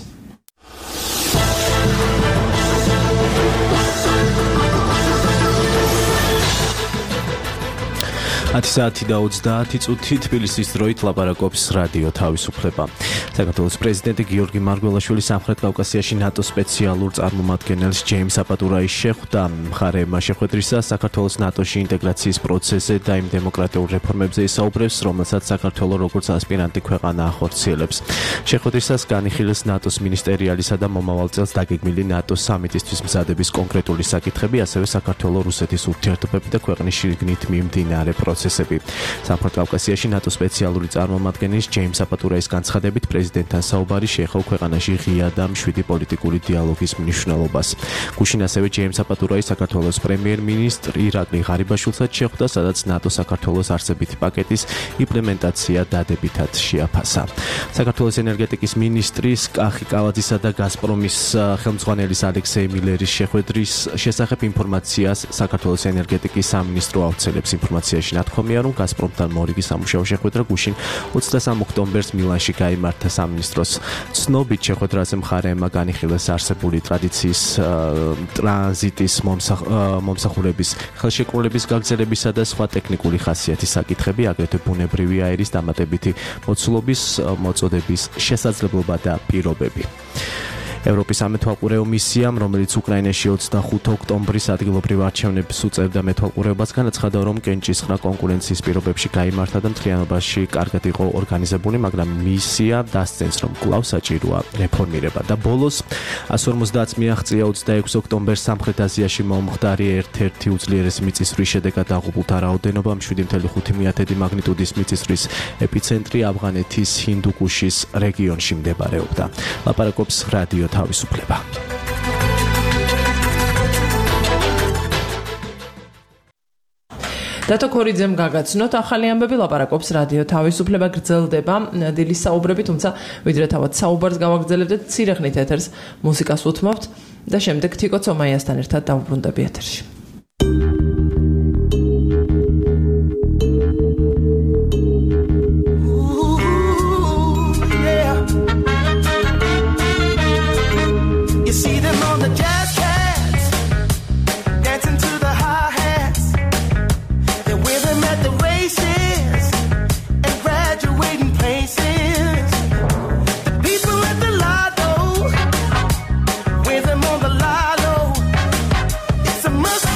საათი და 30 წუთი თბილისის დროით ლაპარაკობს რადიო თავისუფლება. საქართველოს პრეზიდენტი გიორგი მარგველაშვილი სამხრეთ კავკასიაში ნატოს სპეციალურ წარმომადგენელს ჯეიმს აპატურაის შეხვდა. მხარეებმა შეხვედრისას საქართველოს ნატოში ინტეგრაციის პროცესზე და იმ დემოკრატიულ რეფორმებზე ისაუბრებს, რომელსაც საქართველო როგორც ასპირანტი ქვეყანა ახორციელებს. შეხვედრისას განიხილეს ნატოს მინისტერიალისა და მომავალ წელს დაგეგმილი ნატოს სამიტისთვის მზადების კონკრეტული საკითხები, ასევე საქართველო-რუსეთის ურთიერთობები და ქვეყნის შიგნით მიმდინარე პროცესები. სამხრეთ კავკასიაში ნატოს სპეციალური წარმომადგენლის ჯეიმს აპატურაის განცხადებით პრეზიდენტთან საუბარი შეეხო ქვეყანაში ღია და მშვიდი პოლიტიკური დიალოგის მნიშვნელობას. გუშინ ასევე ჯეიმს აპატურაი საქართველოს პრემიერ-მინისტრ ირაკლი ღარიბაშვილსაც შეხვდა, სადაც ნატოს საქართველოს არსებითი პაკეტის იმპლემენტაცია დადებითად შეაფასა. საქართველოს ენერგეტიკის მინისტრის კახი კალაძისა და გაზპრომის ხელმძღვანელის ალექსეი მილერის შეხვედრის შესახებ ინფორმაციას საქართველოს ენერგეტიკის სამინისტრო ავრცელებს. ინფორმაციაში ნათქვამია, რომ გაზპრომთან მორიგი სამუშაო შეხვედრა გუშინ 23 ოქტომბერს მილანში გაიმართა. სამინისტროს ცნობით შეხვედრაზე მხარეებმა განიხილეს არსებული ტრადიციის ტრანზიტის მომსახურების ხელშეკრულების გაგრძელებისა და სხვა ტექნიკური ხასიათის საკითხები, აგრეთვე ბუნებრივი აირის დამატებითი მოცულობის მოწოდების შესაძლებლობა და პირობები. ევროპის სამეთვალყურეო მისიამ, რომელიც უკრაინაში 25 ოქტომბრის ადგილობრივ არჩევნებს უწევდა მეთვალყურეობას, განაცხადა, რომ კენჭისყრა კონკურენციის პირობებში გაიმართა და მთლიანობაში კარგად იყო ორგანიზებული, მაგრამ მისია დასცენს, რომ კვლავ საჭიროა რეფორმირება. და ბოლოს 150 მიაღწია 26 ოქტომბერს სამხრეთ აზიაში მომხდარი ერთ-ერთი უძლიერესი მიწისძვრის შედეგად დაღუპულთა რაოდენობა 7.5 მაგნიტუდის მიწისძვრის ეპიცენტრი ავღანეთის ჰინდუქუშის რეგიონში მდებარეობდა. ლაპარაკობს რადიო თავისუფლება. დათო ქორიძემ გაგაცნოთ ახალი ამბები, ლაპარაკობს რადიო თავისუფლება, გრძელდება დილის საუბრები, თუმცა ვიდრე თავად საუბარს გავაგრძელებდეთ, მცირე ხნით ეთერს მუსიკას უთმობთ და შემდეგ თიკო ცომაიასთან ერთად დავუბრუნდები ეთერში. Must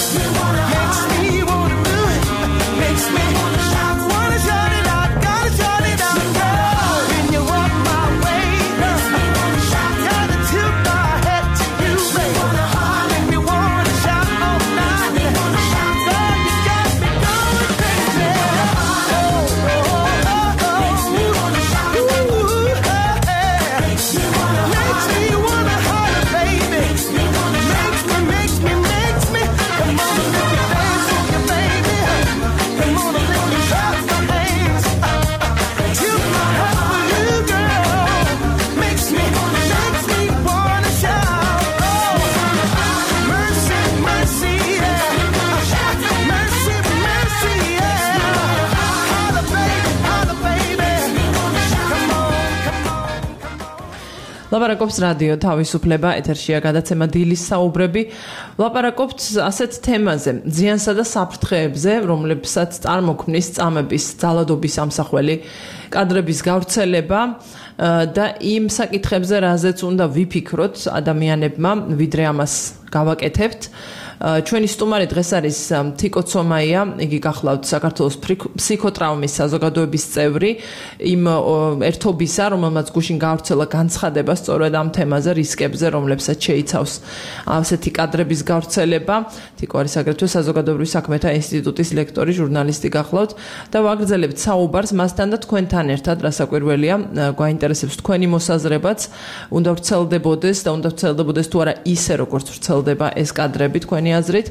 ლაპარაკობს რადიო თავისუფლება, ეთერშია გადაცემა დილის საუბრები. ლაპარაკობთ ასეთ თემაზე, ზიანსა და საფრთხეებზე, რომლებსაც წარმოქმნის წამების, ძალადობის ამსახველი, კადრების გავრცელება და იმ საკითხებზე, რაზეც უნდა ვიფიქროთ ადამიანებმა, ვიდრე ამას გავაკეთებთ. ჩვენი სტუმარი დღეს არის თიკო ცომაია, იგი გახლავთ საქართველოს ფსიქოტრაუმის საზოგადოების წევრი, იმ ერთობისა, რომელმაც გუშინ გავრცელა განცხადება სწორედ ამ თემაზე, რისკებზე, რომლებსაც შეიცავს ასეთი კადრების გავრცელება. თიკო არის აგრეთვე საზოგადოებრივი საქმეთა ინსტიტუტის ლექტორი, ჟურნალისტი გახლავთ და ვაგრძელებთ საუბარს მასთან და თქვენთან ერთად, რასაკვირველია, გვაინტერესებს თქვენი მოსაზრებაც, უნდა ვრცელდებოდეს და უნდა ვრცელდებოდეს თუ არა ისე, როგორც ვრცელდება ეს კადრები თქვენი აზრით.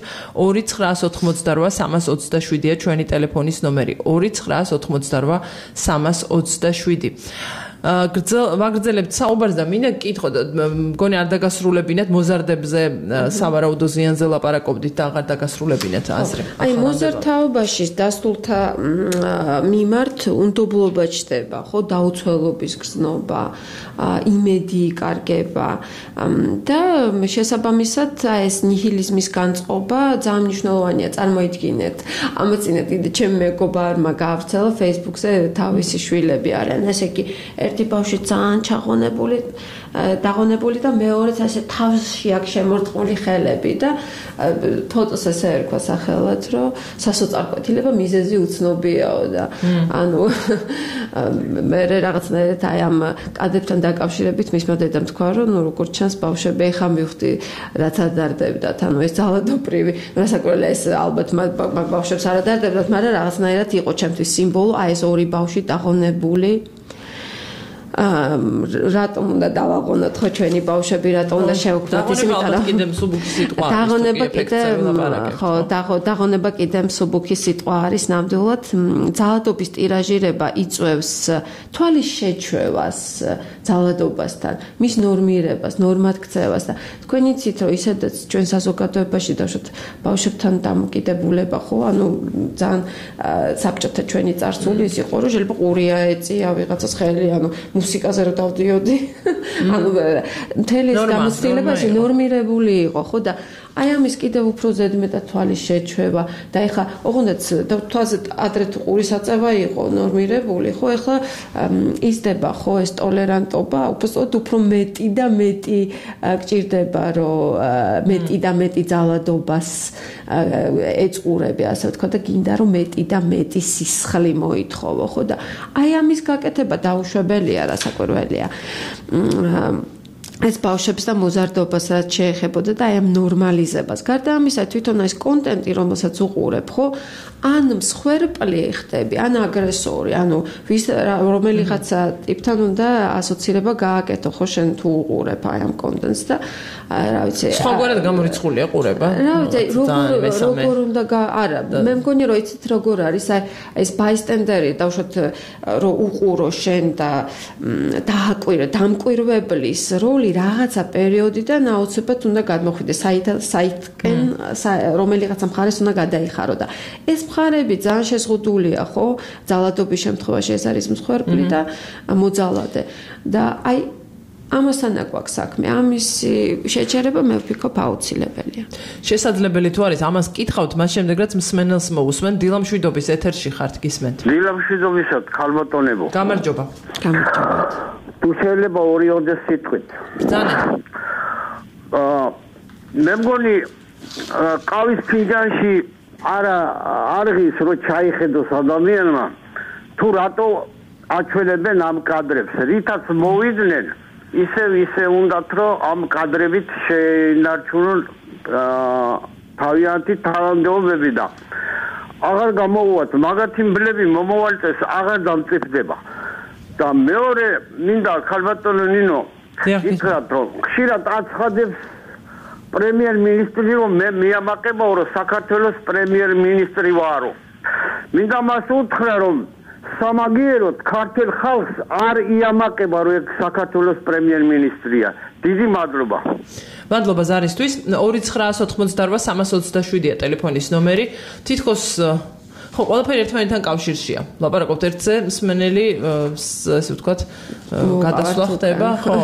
2988327-ია ჩვენი ტელეფონის ნომერი. 2988327. ვაგრძელებთ საუბარს და მინდა გკითხოთ, მგონი არ დაგასრულებინათ მოზარდებზე, სავარაუდო ზიანზე ლაპარაკობდით და აღარ დაგასრულებინათ აზრი. აი მოზარდთაობაში დასრულთა მიმართ უნდობლობა ჩდება, ხო, დაუცველობის გრძნობა, იმედი იკარგება და შესაბამისად ეს ნიჰილიზმის განწყობა ძალიან მნიშვნელოვანია. წარმოიდგინეთ, ამოწინეთ კიდე ჩემი მეგობარმა გავრცელა Facebook-ზე თავისი შვილები არიან, ესე იგი ერთი ბავშვი ძალიან დაღონებული და მეორეც ასე თავში აქვს შემორტყმული ხელები და ფოტოს ესე ერქვა სახელად, რომ სასოწარკვეთილება მიზეზი უცნობიაო და ანუ მე რაღაცნაირად აი ამ კადრებთან დაკავშირებით მისმა დედამ თქვა, რომ ნუ როგორც ჩანს ბავშვები ეხა მივხვდი რაც ადარდებდათ, ანუ ეს ძალადობრივი, რასაკვირველია ეს ალბათ მაგ ბავშვებს არ ადარდებდათ, მაგრამ რაღაცნაირად იყო ჩემთვის სიმბოლო, აი ეს ორი ბავშვი დაღონებული. რატომ უნდა დავაღონოთ ხო ჩვენი ბავშვები, რატომ უნდა შევქმნათ ისინი კიდე მსუბუქი სიტყვა დაღონება კიდე მსუბუქი სიტყვა არის ნამდვილად. ძალადობის ტირაჟირება იწვევს თვალის შეჩვევას ძალადობასთან, მის ნორმირებას, ნორმატქცევას და თქვენ იცით რომ ისედაც ჩვენ საზოგადოებაში დავშოთ ბავშვებთან დამოკიდებულება ხო, ანუ ძალიან საბჭოთა ჩვენი წარსული ის იყო რომ შეიძლება ყურია ეწია ვიღაცას ხელი, ანუ მუსიკაზე რო დავდიოდი. ანუ მთელი ეს გამოცდილებაში ნორმირებული იყო, ხო და აი ამის კიდევ უფრო ზედმეტად თვალის შეჩვევა და ეხლა ოღონდაც თვალზე ადრე ყურის აწევა იყო ნორმირებული, ხო ეხლა იზრდება ხო ეს ტოლერანტობა, უფრო მეტი და მეტი გჭირდება, რომ მეტი და მეტი ძალადობას ეწყურები, ასე ვთქვა და გინდა რომ მეტი და მეტი სისხლი მოითხოვო, ხო და აი ამის გაკეთება დაუშვებელია, რასაკვირველია. ეს ბავშვებს და მოზარდობას რაც შეეხებოდა და აი ამ ნორმალიზებას. გარდა ამისა, თვითონ ეს კონტენტი, რომელსაც უყურებ, ხო, ან მსხვერპლი ხდები, ან აგრესორი, ანუ რომელიღაცა ტიპთან უნდა ასოცირება გააკეთო, ხო, შენ თუ უყურებ აი ამ კონტენტს და რა ვიცი, სხვაგვარად გამორიცხულია ყურება. რა ვიცი, როგორ უნდა არა, მე მგონი რომ იცით როგორ არის, აი ეს ბაისტენდერი, დავუშვათ რომ უყურო შენ და დააკვირე, დამკვირვებლის როლი რაღაცა პერიოდიდან აუცილებლად უნდა გადმოხვიდეს საიტკენ, რომელიღაცა მხარეს უნდა გადაიხარო და ეს მხარები ძალიან შეზღუდულია, ხო? ძალადობის შემთხვევაში ეს არის მსხვერპლი და მოძალადე. და აი ამასთან აგვაქვს საქმე. ამის შეჩერება მე ვფიქრობ აუცილებელია. შესაძლებელი თუ არის ამას კითხავთ, მას შემდეგ რაც მსმენელს მოусმენ, დილამშვიდობის ეთერში ხართ გისმენთ. დილამშვიდობისა, ხალბატონებო. გამარჯობა. გამარჯობა. თუ შეიძლება ორი სიტყვით. ბრძანეთ. მე მგონი ყავის ფინჯანში არ ღირს რომ ჩაიხედოს ადამიანმა თუ რატო აჩვენებენ ამ კადრებს რითაც მოვიდნენ ისე უნდათ რომ ამ კადრებით შეინარჩუნონ თავიანთი თანამდებობები და აღარ გამოუვათ მაგათი მბლები მომავალ წელს აღარ დამწიფდება და მეორე მინდა ქალბატონო ნინო ითხრათ რომ ხშირად აცხადებს პრემიერ-მინისტრი რომ მე მიამაყებაო რომ საქართველოს პრემიერ-მინისტრი ვარო მინდა მას უთხრა რომ სამაგიეროდ ქართულ ხალხს არ იამაყება რომ ეს საქართველოს პრემიერ-მინისტრია დიდი მადლობა მადლობა ზარისთვის 2988-327-ია ტელეფონის ნომერი თითქოს ხო ყველაფერი ერთმანეთთან კავშირშია ლაპარაკობთ ერთზე მსმენელი ესე ვთქვათ გადასვლა ხდება ხო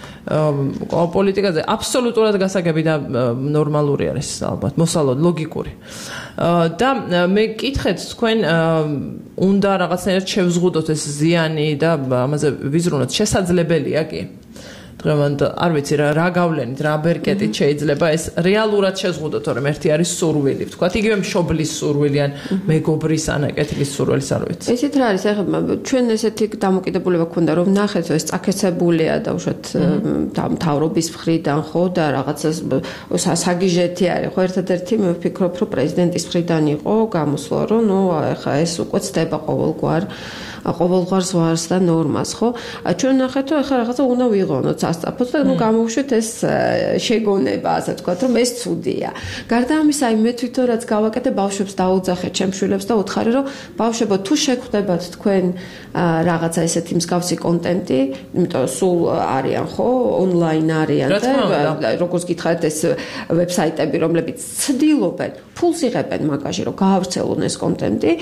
პოლიტიკაზე აბსოლუტურად გასაგები და ნორმალური არის ალბათ მოსალოდ ლოგიკური და მე კითხეთ თქვენ უნდა რაღაცნაირად შევზღუდოთ ეს ზიანი და ამაზე ვიზრუნოთ შესაძლებელია კი დღევანდ არ ვიცი რა გავლენით რა ბერკეტით შეიძლება ეს რეალურად შეზღუდოთ რომ ერთი არის სურვილი ვთქვათ იგივე მშობლის სურვილი ან მეგობრის ან ეკეთილის სურვილის არ ვიცი ესეთ რა არის ახლა ჩვენ ესეთი დამოკიდებულება გქონდა რომ ნახეთ ეს წაკეცებულია და უშოთ მთავრობის მხრიდან ხო და რაღაცა საგიჟეთი არის ხო ერთადერთი მე ვფიქრობ რომ პრეზიდენტის მხრიდან იყო გამოსვლა რომ ნუ ახლა ეს უკვე ცდება ყოველგვარ ზღვარს და ნორმას ხო ჩვენ ნახეთ რომ ახლა რაღაცა უნდა ვიღონოთ სასწრაფოდ და ნუ გამოვშვით ეს შეგონება ასე ვთქვათ რომ ეს ცუდია გარდა ამისა აი მე თვითონ რაც გავაკეთე ბავშვებს დაუძახეთ ჩემს შვილებს და უთხარი რომ ბავშვებო თუ შეგხვდებათ თქვენ რაღაცა ესეთი მსგავსი კონტენტი იმიტომ სულ არიან ხო ონლაინ არიან და როგორც გითხარით ეს ვებსაიტები რომლებიც ცდილობენ ფულს იღებენ მაგაში რომ გაავრცელონ ეს კონტენტი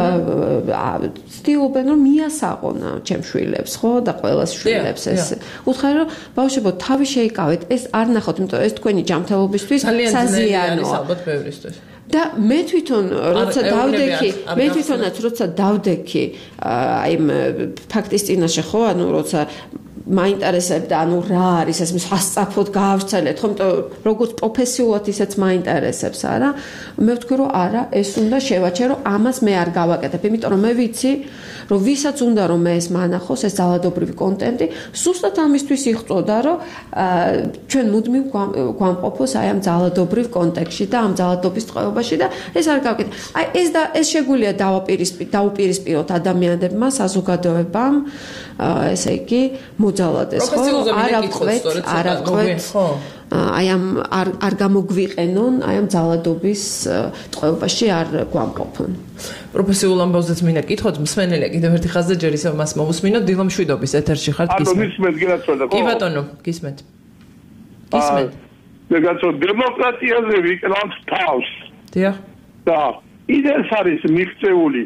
ცდილობენ რომ მიასაყონ ჩემს შვილებს ხო და ყველას შვილებს ეს უთხარი რომ ბავშვებო თავი შეიკავეთ ეს არ ნახოთ იმიტომ ეს თქვენი ჯანმრთელობისთვის საზიანოა ალბათ ბევრისთვის და მე თვითონ როცა დავდექი აი ფაქტის წინაშე ხო ანუ როცა მაინტერესებდა ანუ რა არის ეს სასწრაფოდ გაავრცელეთ ხო იმიტომ როგორც პროფესიულად ისეც მაინტერესებს არა მე ვთქვი რომ არა ეს უნდა შევაჩერო ამას მე არ გავაკეთებ იმიტომ რომ მე ვიცი რომ ვისაც უნდა რომ მე ეს მანახოს ეს ძალადობრივი კონტენტი სუსტად ამისთვის იღწოდა რომ ჩვენ მუდმივ გვამყოფოს აი ამ ძალადობრივ კონტექსტში და ამ ძალადობის ტყვეობაში და ეს არ გავაკეთე აი ეს შეგვიძლია დაუპირისპიროთ ადამიანებმა საზოგადოებამ ესე იგი მოძალადეს ხო არ აღყვეთ აი ამ არ გამოგვიყენონ აი ამ ძალადობის ტყვეობაში არ გვამყოფონ პროფესიულ ამბავზეც მინდა კითხოთ მსმენელია კიდევ ერთი ხაზზე ჯერ ისევ მას მოვუსმინოთ დილო მშვიდობის ეთერში ხართ კი ბატონო გისმენთ მე გაწოდ დემოკრატიაზე ვიკრავს თავს დიახ და იდეა არის მიღწეული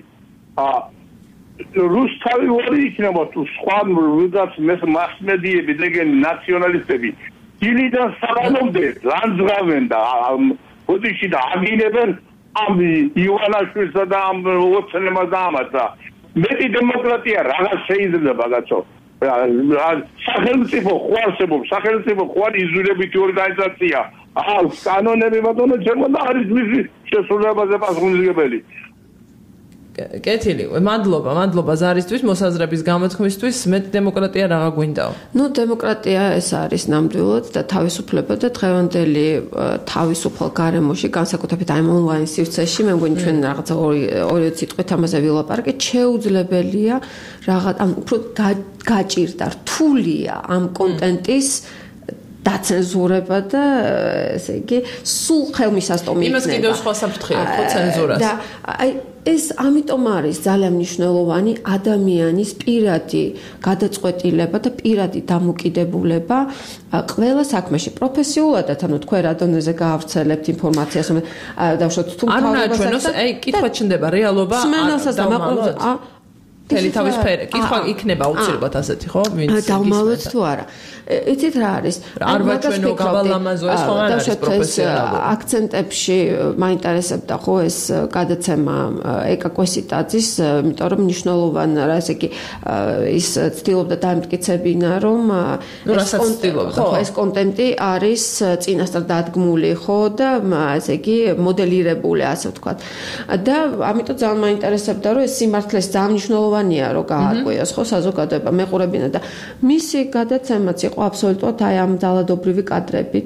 რუსთავი ვარი იქნება თუ სხვა რუდაც მასმედიები დეგენ ნაციონალისტები დილიდან საღამომდე ლანძღავენ და ოდიში და აგინებენ ამ ივანაშვილსა და ამ ოცნებას და ამას და მეტი დემოკრატია რაღაც შეიძლება გაცო სახელმწიფო ხوارსებობს სახელმწიფო ხوار იზოლირებითი ორგანიზაცია აქვს კანონები ბატონო ჩემო და არის მისი შესრულებაზე პასუხისმგებელი კეთილი მადლობა ზარისთვის მოსაზრების გამოთქმისთვის მეტ დემოკრატია რაღა გვინდაო ნუ დემოკრატია ეს არის ნამდვილად და თავისუფლება და დღევანდელი თავისუფალ გარემოში განსაკუთრებით აი ონლაინ სივრცეში მე მგონი ჩვენ რაღაცა ორი სიტყვით ამაზე ვილაპარაკეთ შეუძლებელია რაღაც ან უფრო გაჭირდა რთულია ამ კონტენტის დაცენზურება და ესე იგი სულ ხელმისაწვდომი იქნება. იმას კიდევ სხვა საფრთხეა ხო ცენზურას. და აი ეს ამიტომ არის ძალიან მნიშვნელოვანი ადამიანის პირადი გადაწყვეტილება და პირადი დამოკიდებულება ყველა საქმეში პროფესიულადაც ანუ თქვენ რა დონეზე გაავრცელებთ ინფორმაციას დავუშვათ თუ არ უნდა ჩვენოს აი კითხვა ჩნდება რეალობა სმენელსაც და მაყურებელს თელი თავის ფერი. კითხვა იქნება აუცილებლად ასეთი, ხო? ვინც დავმალოთ თუ არა. იცით რა არის? არ ვაჩვენო გავალამაზო ეს ხო არ არის პროფესიონალური. აქცენტებში მაინტერესებდა ხო ეს გადაცემა ეკა კვესიტაძის, იმიტომ რომ მნიშვნელოვანი რა ესე იგი ის ცდილობდა დამტკიცებინა რომ ეს კონტენტი არის წინასწარ დადგმული ხო და ესე იგი მოდელირებული ასე ვთქვათ. და ამიტომ ძალიან მაინტერესებდა რომ ეს სიმართლეს ძალიან მნიშვნელოვანია რომ გაარკვიოს ხო საზოგადოება მეყურებინა და მისი გადაცემაც იყო აბსოლუტურად აი ამ ძალადობრივი კადრებით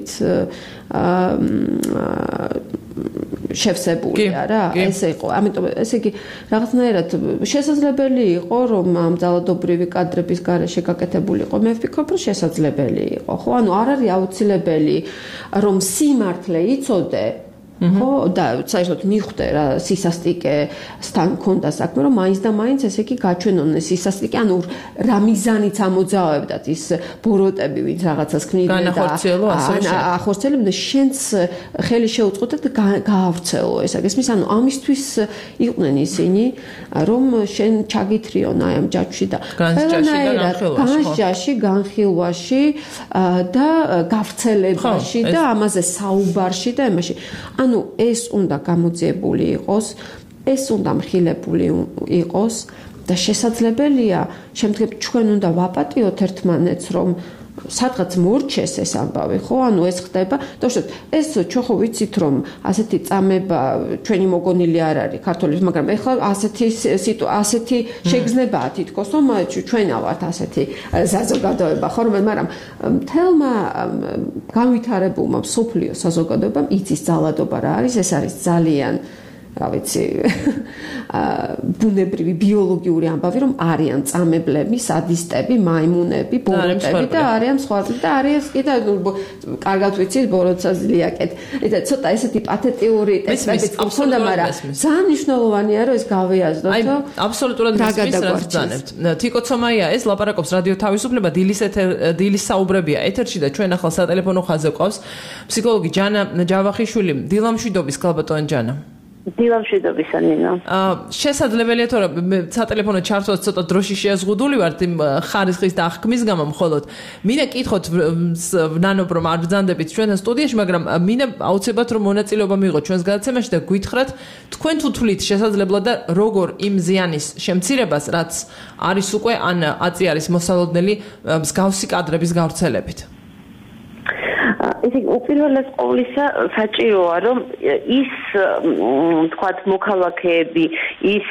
შევსებული რა ეს იყო ამიტომ ესე იგი რაღაცნაირად შესაძლებელი იყო რომ ამ ძალადობრივი კადრების გარეშე გაკეთებულიყო მე ვფიქრობ რომ შესაძლებელი იყო ხო ანუ არ არის აუცილებელი რომ სიმართლე იცოდე ხო და საერთოდ მიხვდე რა სისასტიკესთან მქონდა საქმე რომ მაინც და მაინც ესე იგი გაჩვენონე სისასტიკე ანუ რა მიზანიც ამოძავებდათ ის ბოროტები ვინც რაღაცას ქმნიდნენ და ახორციელებდნენ შენც ხელი შეუწყოთ და გაავრცელო ეს აგესმის ანუ ამისთვის იყვნენ ისინი რომ შენ ჩაგითრიონ აი ამ ჯაჭვში და განსჯაში განხილვაში და გავრცელებაში და ამაზე საუბარში და იმაში ანუ ეს უნდა გამოძიებული იყოს, ეს უნდა მხილებული იყოს და შესაძლებელია შემდგომ ჩვენ უნდა ვაპატიოთ ერთმანეთს რომ სადღაც მორჩეს ეს ამბავი ხო ანუ ეს ხდება თორსა ეს ჩვენ ხო ვიცით რომ ასეთი წამება ჩვენი მოგონილი არ არის ქართულის მაგრამ ეხლა ასეთი შეგრძნებაა თითქოს რომ ჩვენა ვართ ასეთი საზოგადოება ხო მაგრამ თელმა განვითარებულმა მსოფლიო საზოგადოებამ იცის ძალადობა რა არის ეს არის ძალიან რა ვიცი ბუნებრივი ბიოლოგიური ამბავი რომ არიან წამებლები, სადისტები, მაიმუნები, ბოროტები და არიან სხვა და არის კიდე კარგად ვიცი ბოროტსაც ლიაკეთ. იცი ცოტა ესეთი პათეტიური ტექსტებიც მქონდა, მაგრამ ძალიან მნიშვნელოვანია რომ ეს გავიაზროთ. აი აბსოლუტურად მისმის რაც ბრძანებთ. თიკო ცომაია ეს ლაპარაკობს რადიო თავისუფლება დილის საუბრებია ეთერში და ჩვენ ახლა სატელეფონო ხაზზე ყავს ფსიქოლოგი ჯანა ჯავახიშვილი დილამშვიდობის ქალბატონ ჯანა. დილამშვიდობისა ნინო. შესაძლებელია თორე სატელეფონო ჩართვაც ცოტა დროში შეზღუდული ვართ იმ ხარისხის და აღქმის გამო მხოლოდ. მინდა კითხოთ ნანობ რომ არ ბრძანდებით ჩვენ სტუდიაში, მაგრამ მინდა აუცილებლად რომ მონაწილეობა მიიღოთ ჩვენს გადაცემაში და გითხრათ თქვენ თუ თვლით შესაძლებლად და როგორ იმ ზიანის შემცირებას, რაც არის უკვე ან აწი არის მოსალოდნელი მსგავსი კადრების გავრცელებით. ისე უპირველეს ყოვლისა საჭიროა რომ ის თქვათ მოქალაქეები, ის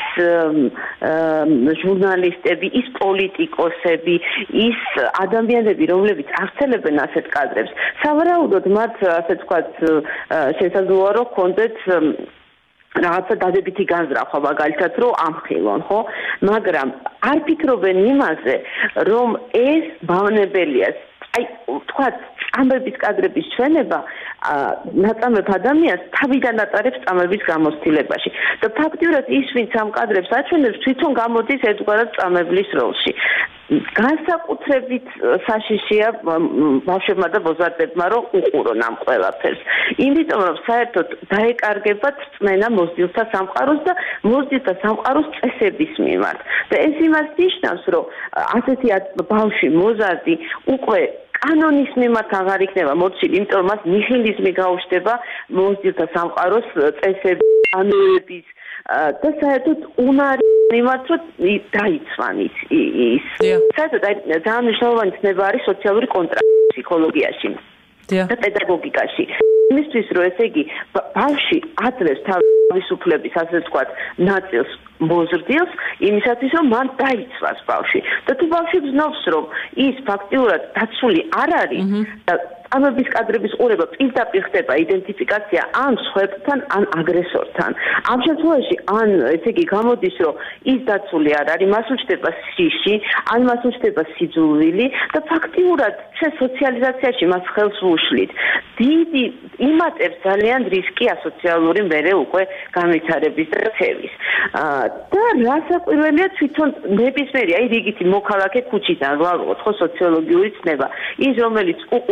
ჟურნალისტები, ის პოლიტიკოსები, ის ადამიანები, რომლებიც აღწევენ ასეთ კადრებს, სავარაუდოდ მათ ასე თქვათ შესაძლოა რომ კონდეთ რაღაცა დადებითი განზრახვა მაგალითად რომ ამხილონ, ხო? მაგრამ არ ფიქრობენ იმაზე, რომ ეს ბავნებელია. აი, თქვათ წამების კადრების ჩვენება ნაწამებ ადამიანს თავიდან ატარებს წამების გამოცდილებაში და ფაქტიურად ის ვინც ამ კადრებს აჩვენებს თვითონ გამოდის ერთგვარად წამებლის როლში განსაკუთრებით საშიშია ბავშვებმა და ბოზარდებმა რომ უყურონ ამ ყველაფერს იმიტომ რომ საერთოდ დაეკარგებათ წმენა მოზრდილთა სამყაროს და მოზრდილთა სამყაროს წესების მიმართ და ეს იმას ნიშნავს რომ ასეთი ბავშვი მოზარდი უკვე კანონის მიმართ აღარ იქნება მოცილი, იმიტომ რომ მას ნიჰილიზმი გაუჩნდება მოზრდილთა სამყაროს წესების, კანონების და საერთოდ უნარი მიმართ რომ დაიცვან ის. საერთოდ ძალიან მნიშვნელოვანი ცნება არის სოციალური კონტრაქტი ფსიქოლოგიაში და პედაგოგიკაში. იმისთვის რომ ესე იგი ბავშვი აძლევს თავისუფლების ასე ვთქვათ ნაწილს მოზრდილს იმისათვის რომ მან დაიცვას ბავშვი და თუ ბავშვი გრძნობს რომ ის ფაქტიურად დაცული არ არის და წამების კადრების ყურება პირდაპირ ხდება იდენტიფიკაცია ან სხვებთან ან აგრესორთან ამ შემთხვევაში ან ესე იგი გამოდის რომ ის დაცული არ არის მას უჩნდება სიში ან მას უჩნდება სიძულვილი და ფაქტიურად ჩვენ სოციალიზაციაში მას ხელს ვუშლით დიდი იმატებს ძალიან რისკი ასოციალური მერე უკვე განვითარების და ცევის და რასაკვირველია თვითონ ნებისმიერი აი რიგითი მოქალაქე ქუჩიდან ვავიღოთ ხო სოციოლოგიური ცნება ის რომელიც უყურებს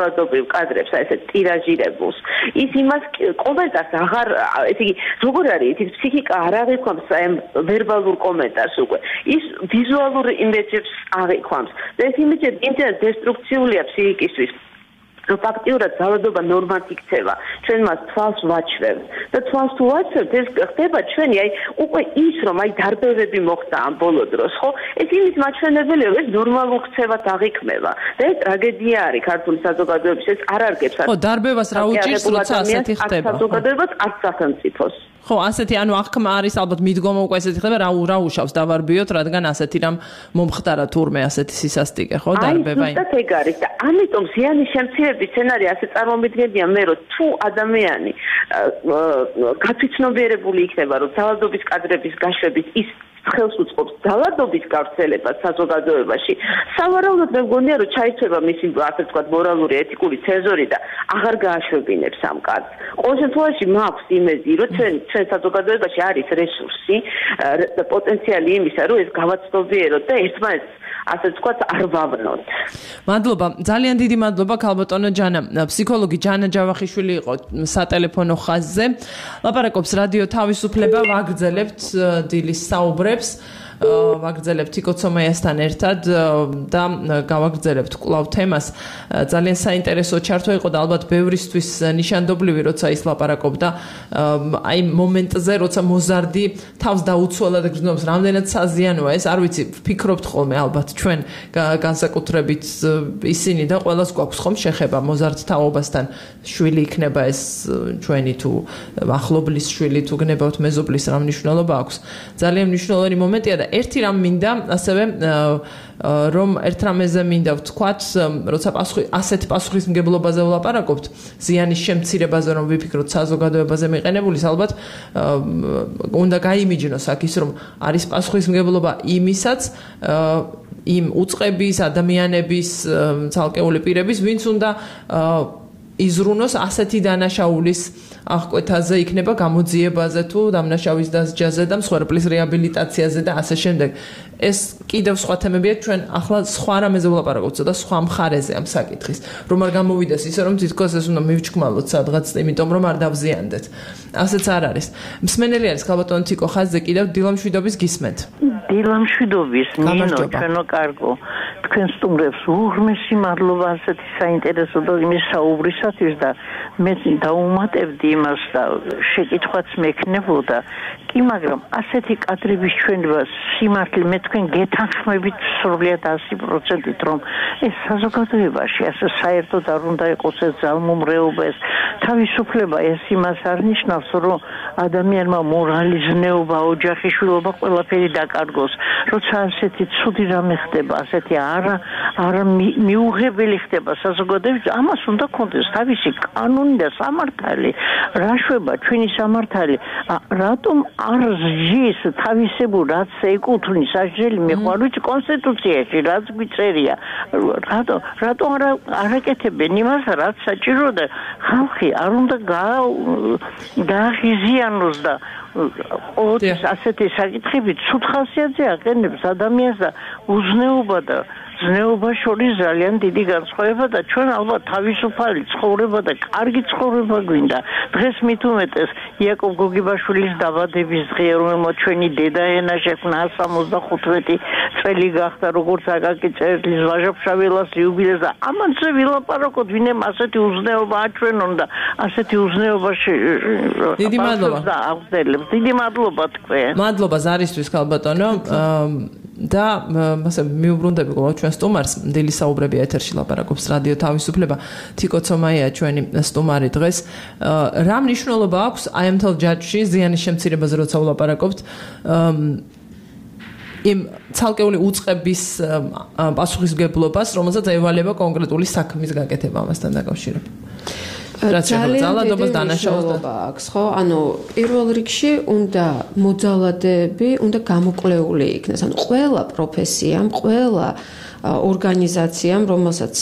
ძალადობრივ კადრებს, აი ესე ტირაჟირებულს. ის იმას კომენტარს აღარ, ესე იგი, როგორ არის, ის ფსიქიკა არ აღიქვამს აი ვერბალურ კომენტარს უკვე. ის ვიზუალურ იმეჯებს აღიქვამს. და ეს იმეჯები იმდენად დესტრუქციულია ფსიქიკისთვის. რომ ფაქტიურად ძალადობა ნორმად იქცევა. ჩვენ მას თვალს ვაჩვევთ და თვალს თუ ვაჩვევთ, ეს ხდება ჩვენი აი უკვე ის რომ აი დარბევები მოხდა ამ ბოლო დროს, ხო? ეს იმის მაჩვენებელია, რომ ეს ნორმალურ ქცევად აღიქმება. და ეს ტრაგედია არის ქართული საზოგადოების, ეს არ არგებს. ხო, დარბევას რა უჭირს, როცა ასეთი ხდება? საზოგადოებას არც სახელმწიფოს. ხო, ასეთი ანუ აღქმა არის ალბათ მიდგომა უკვე ესეთი ხდება, რა უშავს დავარბიოთ, რადგან ასეთი რამ მომხდარა თურმე ასეთი სისასტიკე, ხო, დარბევა. აი, ზუსტად ეგ არის და ამიტომ ზიანის შემცირების სცენარი ასე წარმომიდგენია მე, რომ თუ ადამიანი გაცნობიერებული იქნება, რომ ძალადობის კადრების გაშვებით ის ხელს უწყობს ძალადობის გავრცელებას საზოგადოებაში. სავარაუდოდ მე მგონია, რომ ჩაიცვება მისი ასე ვთქვათ მორალური, ეთიკური ცენზორი და აღარ გააშვებინებს ამ კადრს. ყოველ შემთხვევაში მაქვს იმედი, რომ ჩვენ საზოგადოებაში არის რესურსი და პოტენციალი იმისა, რომ ეს გავაცნობიეროთ და ერთმანეთს ასე ვთქვათ არ ვავნოთ. მადლობა, ძალიან დიდი მადლობა ქალბატონო ჯანა. ფსიქოლოგი ჯანა ჯავახიშვილი იყო სატელეფონო ხაზზე. ლაპარაკობს რადიო თავისუფლება, ვაგრძელებთ დილის საუბრებს. ვაგრძელებთ იკოცომაიასთან ერთად და გავაგრძელებთ კვლავ თემას. ძალიან საინტერესო ჩართვა იყო და ალბათ ბევრისთვის ნიშანდობლივი, როცა ის ლაპარაკობდა აი მომენტზე, როცა მოზარდი თავს დაუცვალა და გრძნობს, რამდენად საზიანოა ეს, არ ვიცი, ვფიქრობთ ხოლმე ალბათ ჩვენ განსაკუთრებით ისინი და ყველას გვაქვს ხომ შეხება მოზარდ თაობასთან, შვილი იქნება ეს ჩვენი თუ ახლობლის შვილი თუ გნებავთ მეზობლის, რა მნიშვნელობა აქვს. ძალიან მნიშვნელოვანი მომენტია და ერთი რამ მინდა ასევე რომ ერთ რამეზე მინდა ვთქვათ, როცა ასეთ პასუხისმგებლობაზე ვლაპარაკობთ, ზიანის შემცირებაზე რომ ვიფიქროთ საზოგადოებაზე მიყენებულის, ალბათ უნდა გაიმიჯნოს აქ ის რომ არის პასუხისმგებლობა იმისაც იმ უწყების, ადამიანების, ცალკეული პირების, ვინც უნდა იზრუნოს ასეთი დანაშაულის აღკვეთაზე, იქნება გამოძიებაზე თუ დამნაშავის დასჯაზე და მსხვერპლის რეაბილიტაციაზე და ასე შემდეგ. ეს კიდევ სხვა თემებია, ჩვენ ახლა სხვა რამეზე ვლაპარაკობთ და სხვა მხარეზე ამ საკითხის. რომ არ გამოვიდეს ისე რომ თითქოს ეს უნდა მივჩქმალოთ სადღაც, იმიტომ რომ არ დავზიანდეთ. ასეც არ არის. მსმენელი არის ქალბატონო თიკო ხაზზე კიდევ დილამშვიდობის გისმენთ. დილამშვიდობის, ნინო, ჩვენო კარგო. თქვენ სტუმრებს უღრმესი მადლობა ასეთი საინტერესო და იმის საუბრისათვის და მე დაუმატებდი იმას და შეკითხვაც მექნებოდა. კი, მაგრამ ასეთი კადრების ჩვენება სიმართლე მე თქვენ გეთანხმებით სრულიად 100%-ით რომ ეს საზოგადოებაში ასე საერთოდ არ უნდა იყოს ეს ძალმომრეობა, ეს თავისუფლება, ეს იმას არ ნიშნავს, რომ ადამიანმა მორალი, ზნეობა, ოჯახი, შვილობა ყველაფერი დაკარგოს. როცა ასეთი ცუდი რამე ხდება, ასეთი არა მიუღებელი ხდება საზოგადოებაში, ამას უნდა კონდეს თავისი კანონი და სამართალი. რა შვება ჩვენი სამართალი? რატომ არ ზის თავისებურ რაც ეკუთვნის სასჯელი მეყვარვით კონსტიტუციაში, რაც გვიწერია? რატომ არ აკეთებენ იმას, რაც საჭირო და ხალხი არ უნდა გააღიზიანოს და ასეთი საკითხები ცუდ ხასიათზე აყენებს ადამიანს და უზნეობა და ზნეობა შორის ძალიან დიდი განსხვავება და ჩვენ ალბათ თავისუფალი ცხოვრება და კარგი ცხოვრება გვინდა. დღეს მით უმეტეს იაკობ გოგებაშვილის დაბადების დღეა, რომელმაც ჩვენი დედაენა შექმნა 175 წელი გახდა, როგორც აკაკი წერეთლის ვაჟა-ფშაველას იუბილეს და ამაზე ვილაპარაკოთ, ვინმე ასეთი უზნეობა აჩვენონ და ასეთი უზნეობა დიდი მადლობა და აღწერებს. დიდი მადლობა თქვენ. მადლობა ზარისთვის ქალბატონო. და ასე მიუბრუნდები ყოველ ჩვენ სტუმარს. დილის საუბრები ეთერში ლაპარაკობს რადიო თავისუფლება. თიკო ცომაია ჩვენი სტუმარი დღეს. რა მნიშვნელობა აქვს აი ამ თელ ჯაჭვში ზიანის შემცირებაზე როცა ვლაპარაკობთ? იმ ცალკეული უწყების პასუხისმგებლობას, რომელსაც ევალება კონკრეტული საქმის გაკეთება ამასთან დაკავშირებით. ძალადობას დანაშაულობა აქვს, ხო? ანუ პირველ რიგში უნდა მოძალადეები, უნდა გამოკვლეული იქნეს. ანუ ყველა პროფესიამ, ყველა ორგანიზაციამ, რომელსაც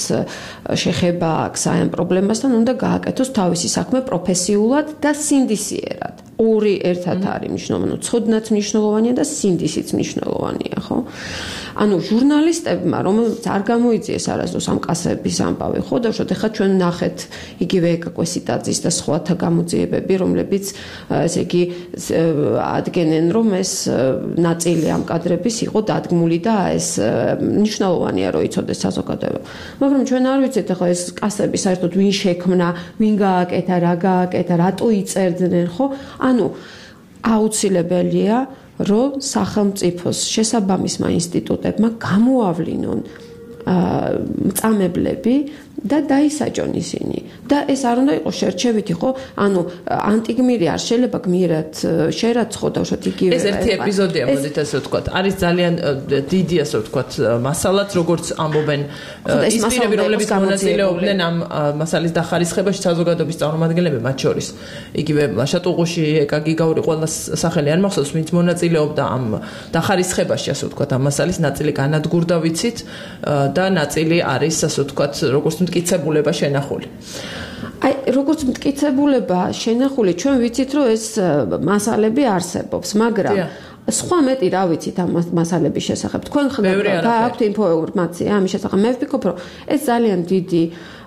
შეხება აქვს აი ამ პრობლემასთან, უნდა გააკეთოს თავისი საქმე პროფესიულად და სინდისიერად. ორი ერთად არის მნიშვნელოვანი, ცოდნაც მნიშვნელოვანია და სინდისიც მნიშვნელოვანია, ხო? ანუ ჟურნალისტებმა, რომელსაც არ გამოიწიეს არასდროს ამ კასების ამბავი, ხო, და უშოთ ეხლა ჩვენ ნახეთ იგივე ეკაკოსიტაძის და სხვათა გამოძიებები, რომლებიც ესე იგი ადგენენ, რომ ეს ნაწილი ამ კადრების იყო დადგმული და ეს მნიშვნელოვანია, რომ იცოდეს საზოგადოება. მაგრამ ჩვენ არ ვიცით ეხლა ეს კასები საერთოდ ვინ შექმნა, ვინ გააკეთა, რა გააკეთა, რატო იწერდნენ, ხო? ანუ აუცილებელია რომ სახელმწიფოს შესაბამისმა ინსტიტუტებმა გამოავლინონ მწამებლები და დაისაჯონ ისინი. და ეს არ უნდა იყოს შერჩევითი, ხო? ანუ ანტიგმირი არ შეიძლება გმირად შერაცხო და უშოთ იგივე. ეს ერთი ეპიზოდია, მოდით ასე ვთქვათ. არის ძალიან დიდი ასე ვთქვათ მასალაც, როგორც ამბობენ ის პირები, რომლებიც მონაწილეობდნენ ამ მასალის დახარისხებაში, საზოგადოების წარმომადგენლები, მათ შორის იგივე შატუღუში, ეკაგი გაური ყველა სახელი არ მახსოვს, ვინც მონაწილეობდა ამ დახარისხებაში, ასე ვთქვათ, ამ მასალის ნაწილი განადგურდა ვიცით და ნაწილი არის ასე ვთქვათ, როგორც მტკიცებულება შენახული. აი, როგორც მტკიცებულება შენახული, ჩვენ ვიცით, რომ ეს მასალები არსებობს, მაგრამ სხვა მეტი რა ვიცით ამ მასალების შესახებ. თქვენ გააქვთ ინფორმაცია ამის შესახებ. მე ვფიქრობ, რომ ეს ძალიან დიდი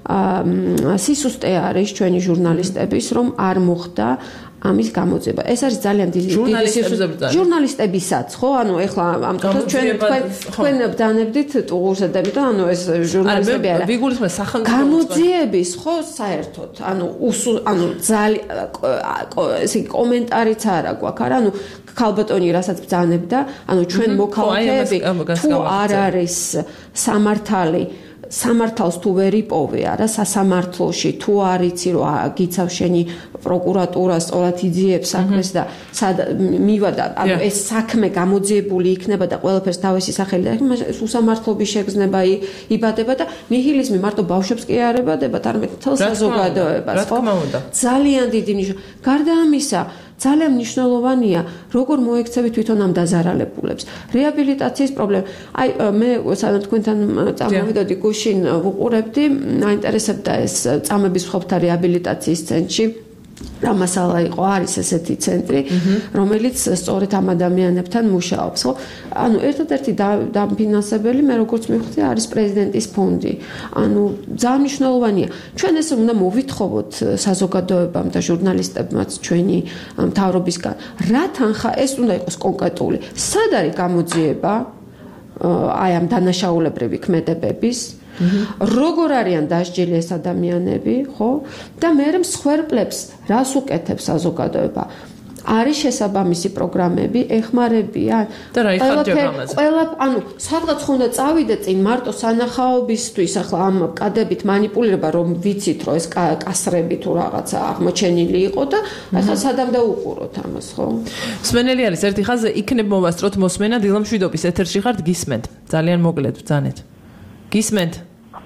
სისუსტე არის ჩვენი ჟურნალისტების, რომ არ მოხდა ამის გამოძიება. ეს არის ძალიან დიდი ჟურნალისტებისაც, ხო? ანუ ეხლა ამ დროს თქვენ ბრძანებდით ტუღურსა და ანუ ეს ჟურნალისტები არა. ვიგულისხმე სახელმწიფო გამოძიების, ხო, საერთოდ. ანუ ძალიან ესე კომენტარიც არა გვაქვს, არა? ანუ ქალბატონი რასაც ბრძანებდა, ანუ ჩვენ მოქალაქეები თუ არ არის სამართალი სამართალს თუ ვერ იპოვე არა სასამართლოში თუ არ იცი რომ გიცავ შენი პროკურატურა სწორად იძიებს საქმეს და მივადა ანუ ეს საქმე გამოძიებული იქნება და ყველაფერს თავისი სახელი და ეს უსამართლობის შეგრძნება იბადება და ნიჰილიზმი მარტო ბავშვებს კი არ ებადებათ არამედ მთელ საზოგადოებას ხო ძალიან დიდი გარდა ამისა ძალიან მნიშვნელოვანია როგორ მოექცევი თვითონ ამ დაზარალებულებს რეაბილიტაციის პრობლემა აი მე სანამ თქვენთან წამოვიდოდი გუშინ ვუყურებდი აინტერესებდა ეს წამების მსხვერპლთა რეაბილიტაციის ცენტრი რა მასალა იყო არის ესეთი ცენტრი რომელიც სწორედ ამ ადამიანებთან მუშაობს ხო ანუ ერთადერთი დამფინანსებელი მე როგორც მივხვდი არის პრეზიდენტის ფონდი ანუ ძალიან მნიშვნელოვანია ჩვენ ეს უნდა მოვითხოვოთ საზოგადოებამ და ჟურნალისტებმაც ჩვენი მთავრობისგან რა თანხა ეს უნდა იყოს კონკრეტული სად არის გამოძიება აი ამ დანაშაულებრივი ქმედებების როგორ არიან დასჯილი ეს ადამიანები, ხო? და მე მსხვერპლებს რას უკეთებს საზოგადოება? არის შესაბამისი პროგრამები, ეხმარებიან და რა იხარჯება ამაზე? ყველა, ანუ სადღაც უნდა წავიდე წინ მარტო სანახაობისთვის, ახლა ამ კადებით манипуლირება, რომ ვიცით, რომ ეს კასრები თუ რაღაცა აღმოჩენილი იყო და ახლა სადამ დაუყუროთ ამას, ხო? მსმენელი არის ერთი ხაზზე, იქნებ მოვასწროთ მოსმენა დილამშვიდობის ეთერში ხართ გისმენთ. ძალიან მოკლედ ბრძანეთ. გისმენთ?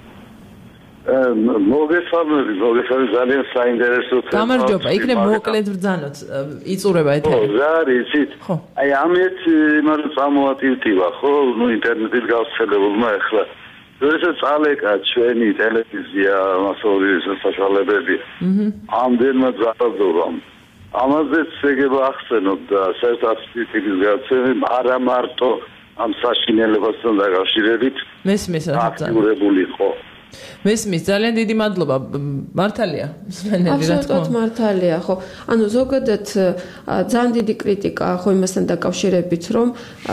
მოგესალმები ძალიან საინტერესო თემა. გამარჯობა, იქნებ მოკლედ ბრძანოთ. იწურება ეთერი. ხო, რა არის იცით? აი ამით იმას წამოატივტივა, ხო? ნუ ინტერნეტით გავრცელებულმა ახლა. როდესაც წალეკა ჩვენი ტელევიზია, მასშტაბის საშუალებები. ამდენმა ძალადობამ. ამაზეც ეგება ახსენოთ და საერთაშორისო გაცემები არა მარტო ამ საშინელებასთან დაკავშირებით მესმის რა აქტიურებული იყო. მესმის ძალიან დიდი მადლობა მართალია მსმენელი რა თქმა უნდა მართალია ხო ანუ ზოგადად ძალიან დიდი კრიტიკა ხო იმასთან დაკავშირებით რომ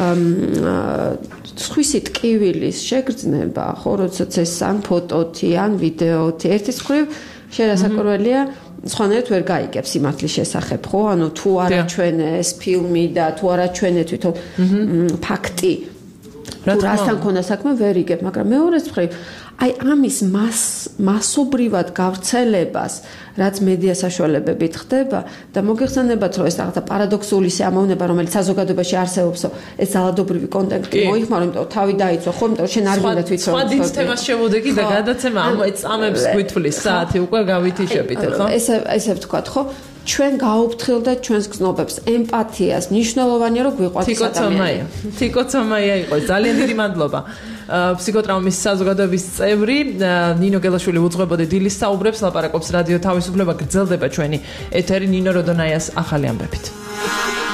სხვისი ტკივილის შეგრძნება ხო როდესაც ეს ან ფოტოთი ან ვიდეოთი ერთის მხრივ შერასაკვირველია სხვანაირად ვერ გაიგებს სიმართლის შესახებ ხო ანუ თუ არაჩვენეს ფილმი და თუ არაჩვენე თვითონ ფაქტი თუ რასთან ქონდა საქმე ვერ იგებ მაგრამ მეორეს მხრივ აი ამის მასობრივად გავრცელებას რაც მედია საშუალებებით ხდება და მოგეხსენებათ რომ ეს რაღაცა პარადოქსული სიამოვნება რომელიც საზოგადოებაში არსებობსო ეს ძალადობრივი კონტენტი მოიხმარო იმიტომ რომ თავი დაიცვა ხო იმიტომ რომ შენ არ გინდა თვითონ სხვა დიდ თემას შევოდექი და გადაცემა ამ წამებს გვითვლის საათი უკვე გავითიშებით ხო ესე ვთქვათ ხო ჩვენ გაუფრთხილდეთ ჩვენს გზნობებს, ემპათიას, მნიშვნელოვანია რომ გვიყვარდეს ადამიანი. თიკოცომაია იყო, ძალიან დიდი მადლობა. ფსიქოტრაუმის საზოგადოების წევრი ნინო გელაშვილი უძღვებოდი დილის საუბრებს, ლაპარაკობს რადიო თავისუფლება, გრძელდება ჩვენი ეთერი ნინო როდონაიას ახალი ამბებით.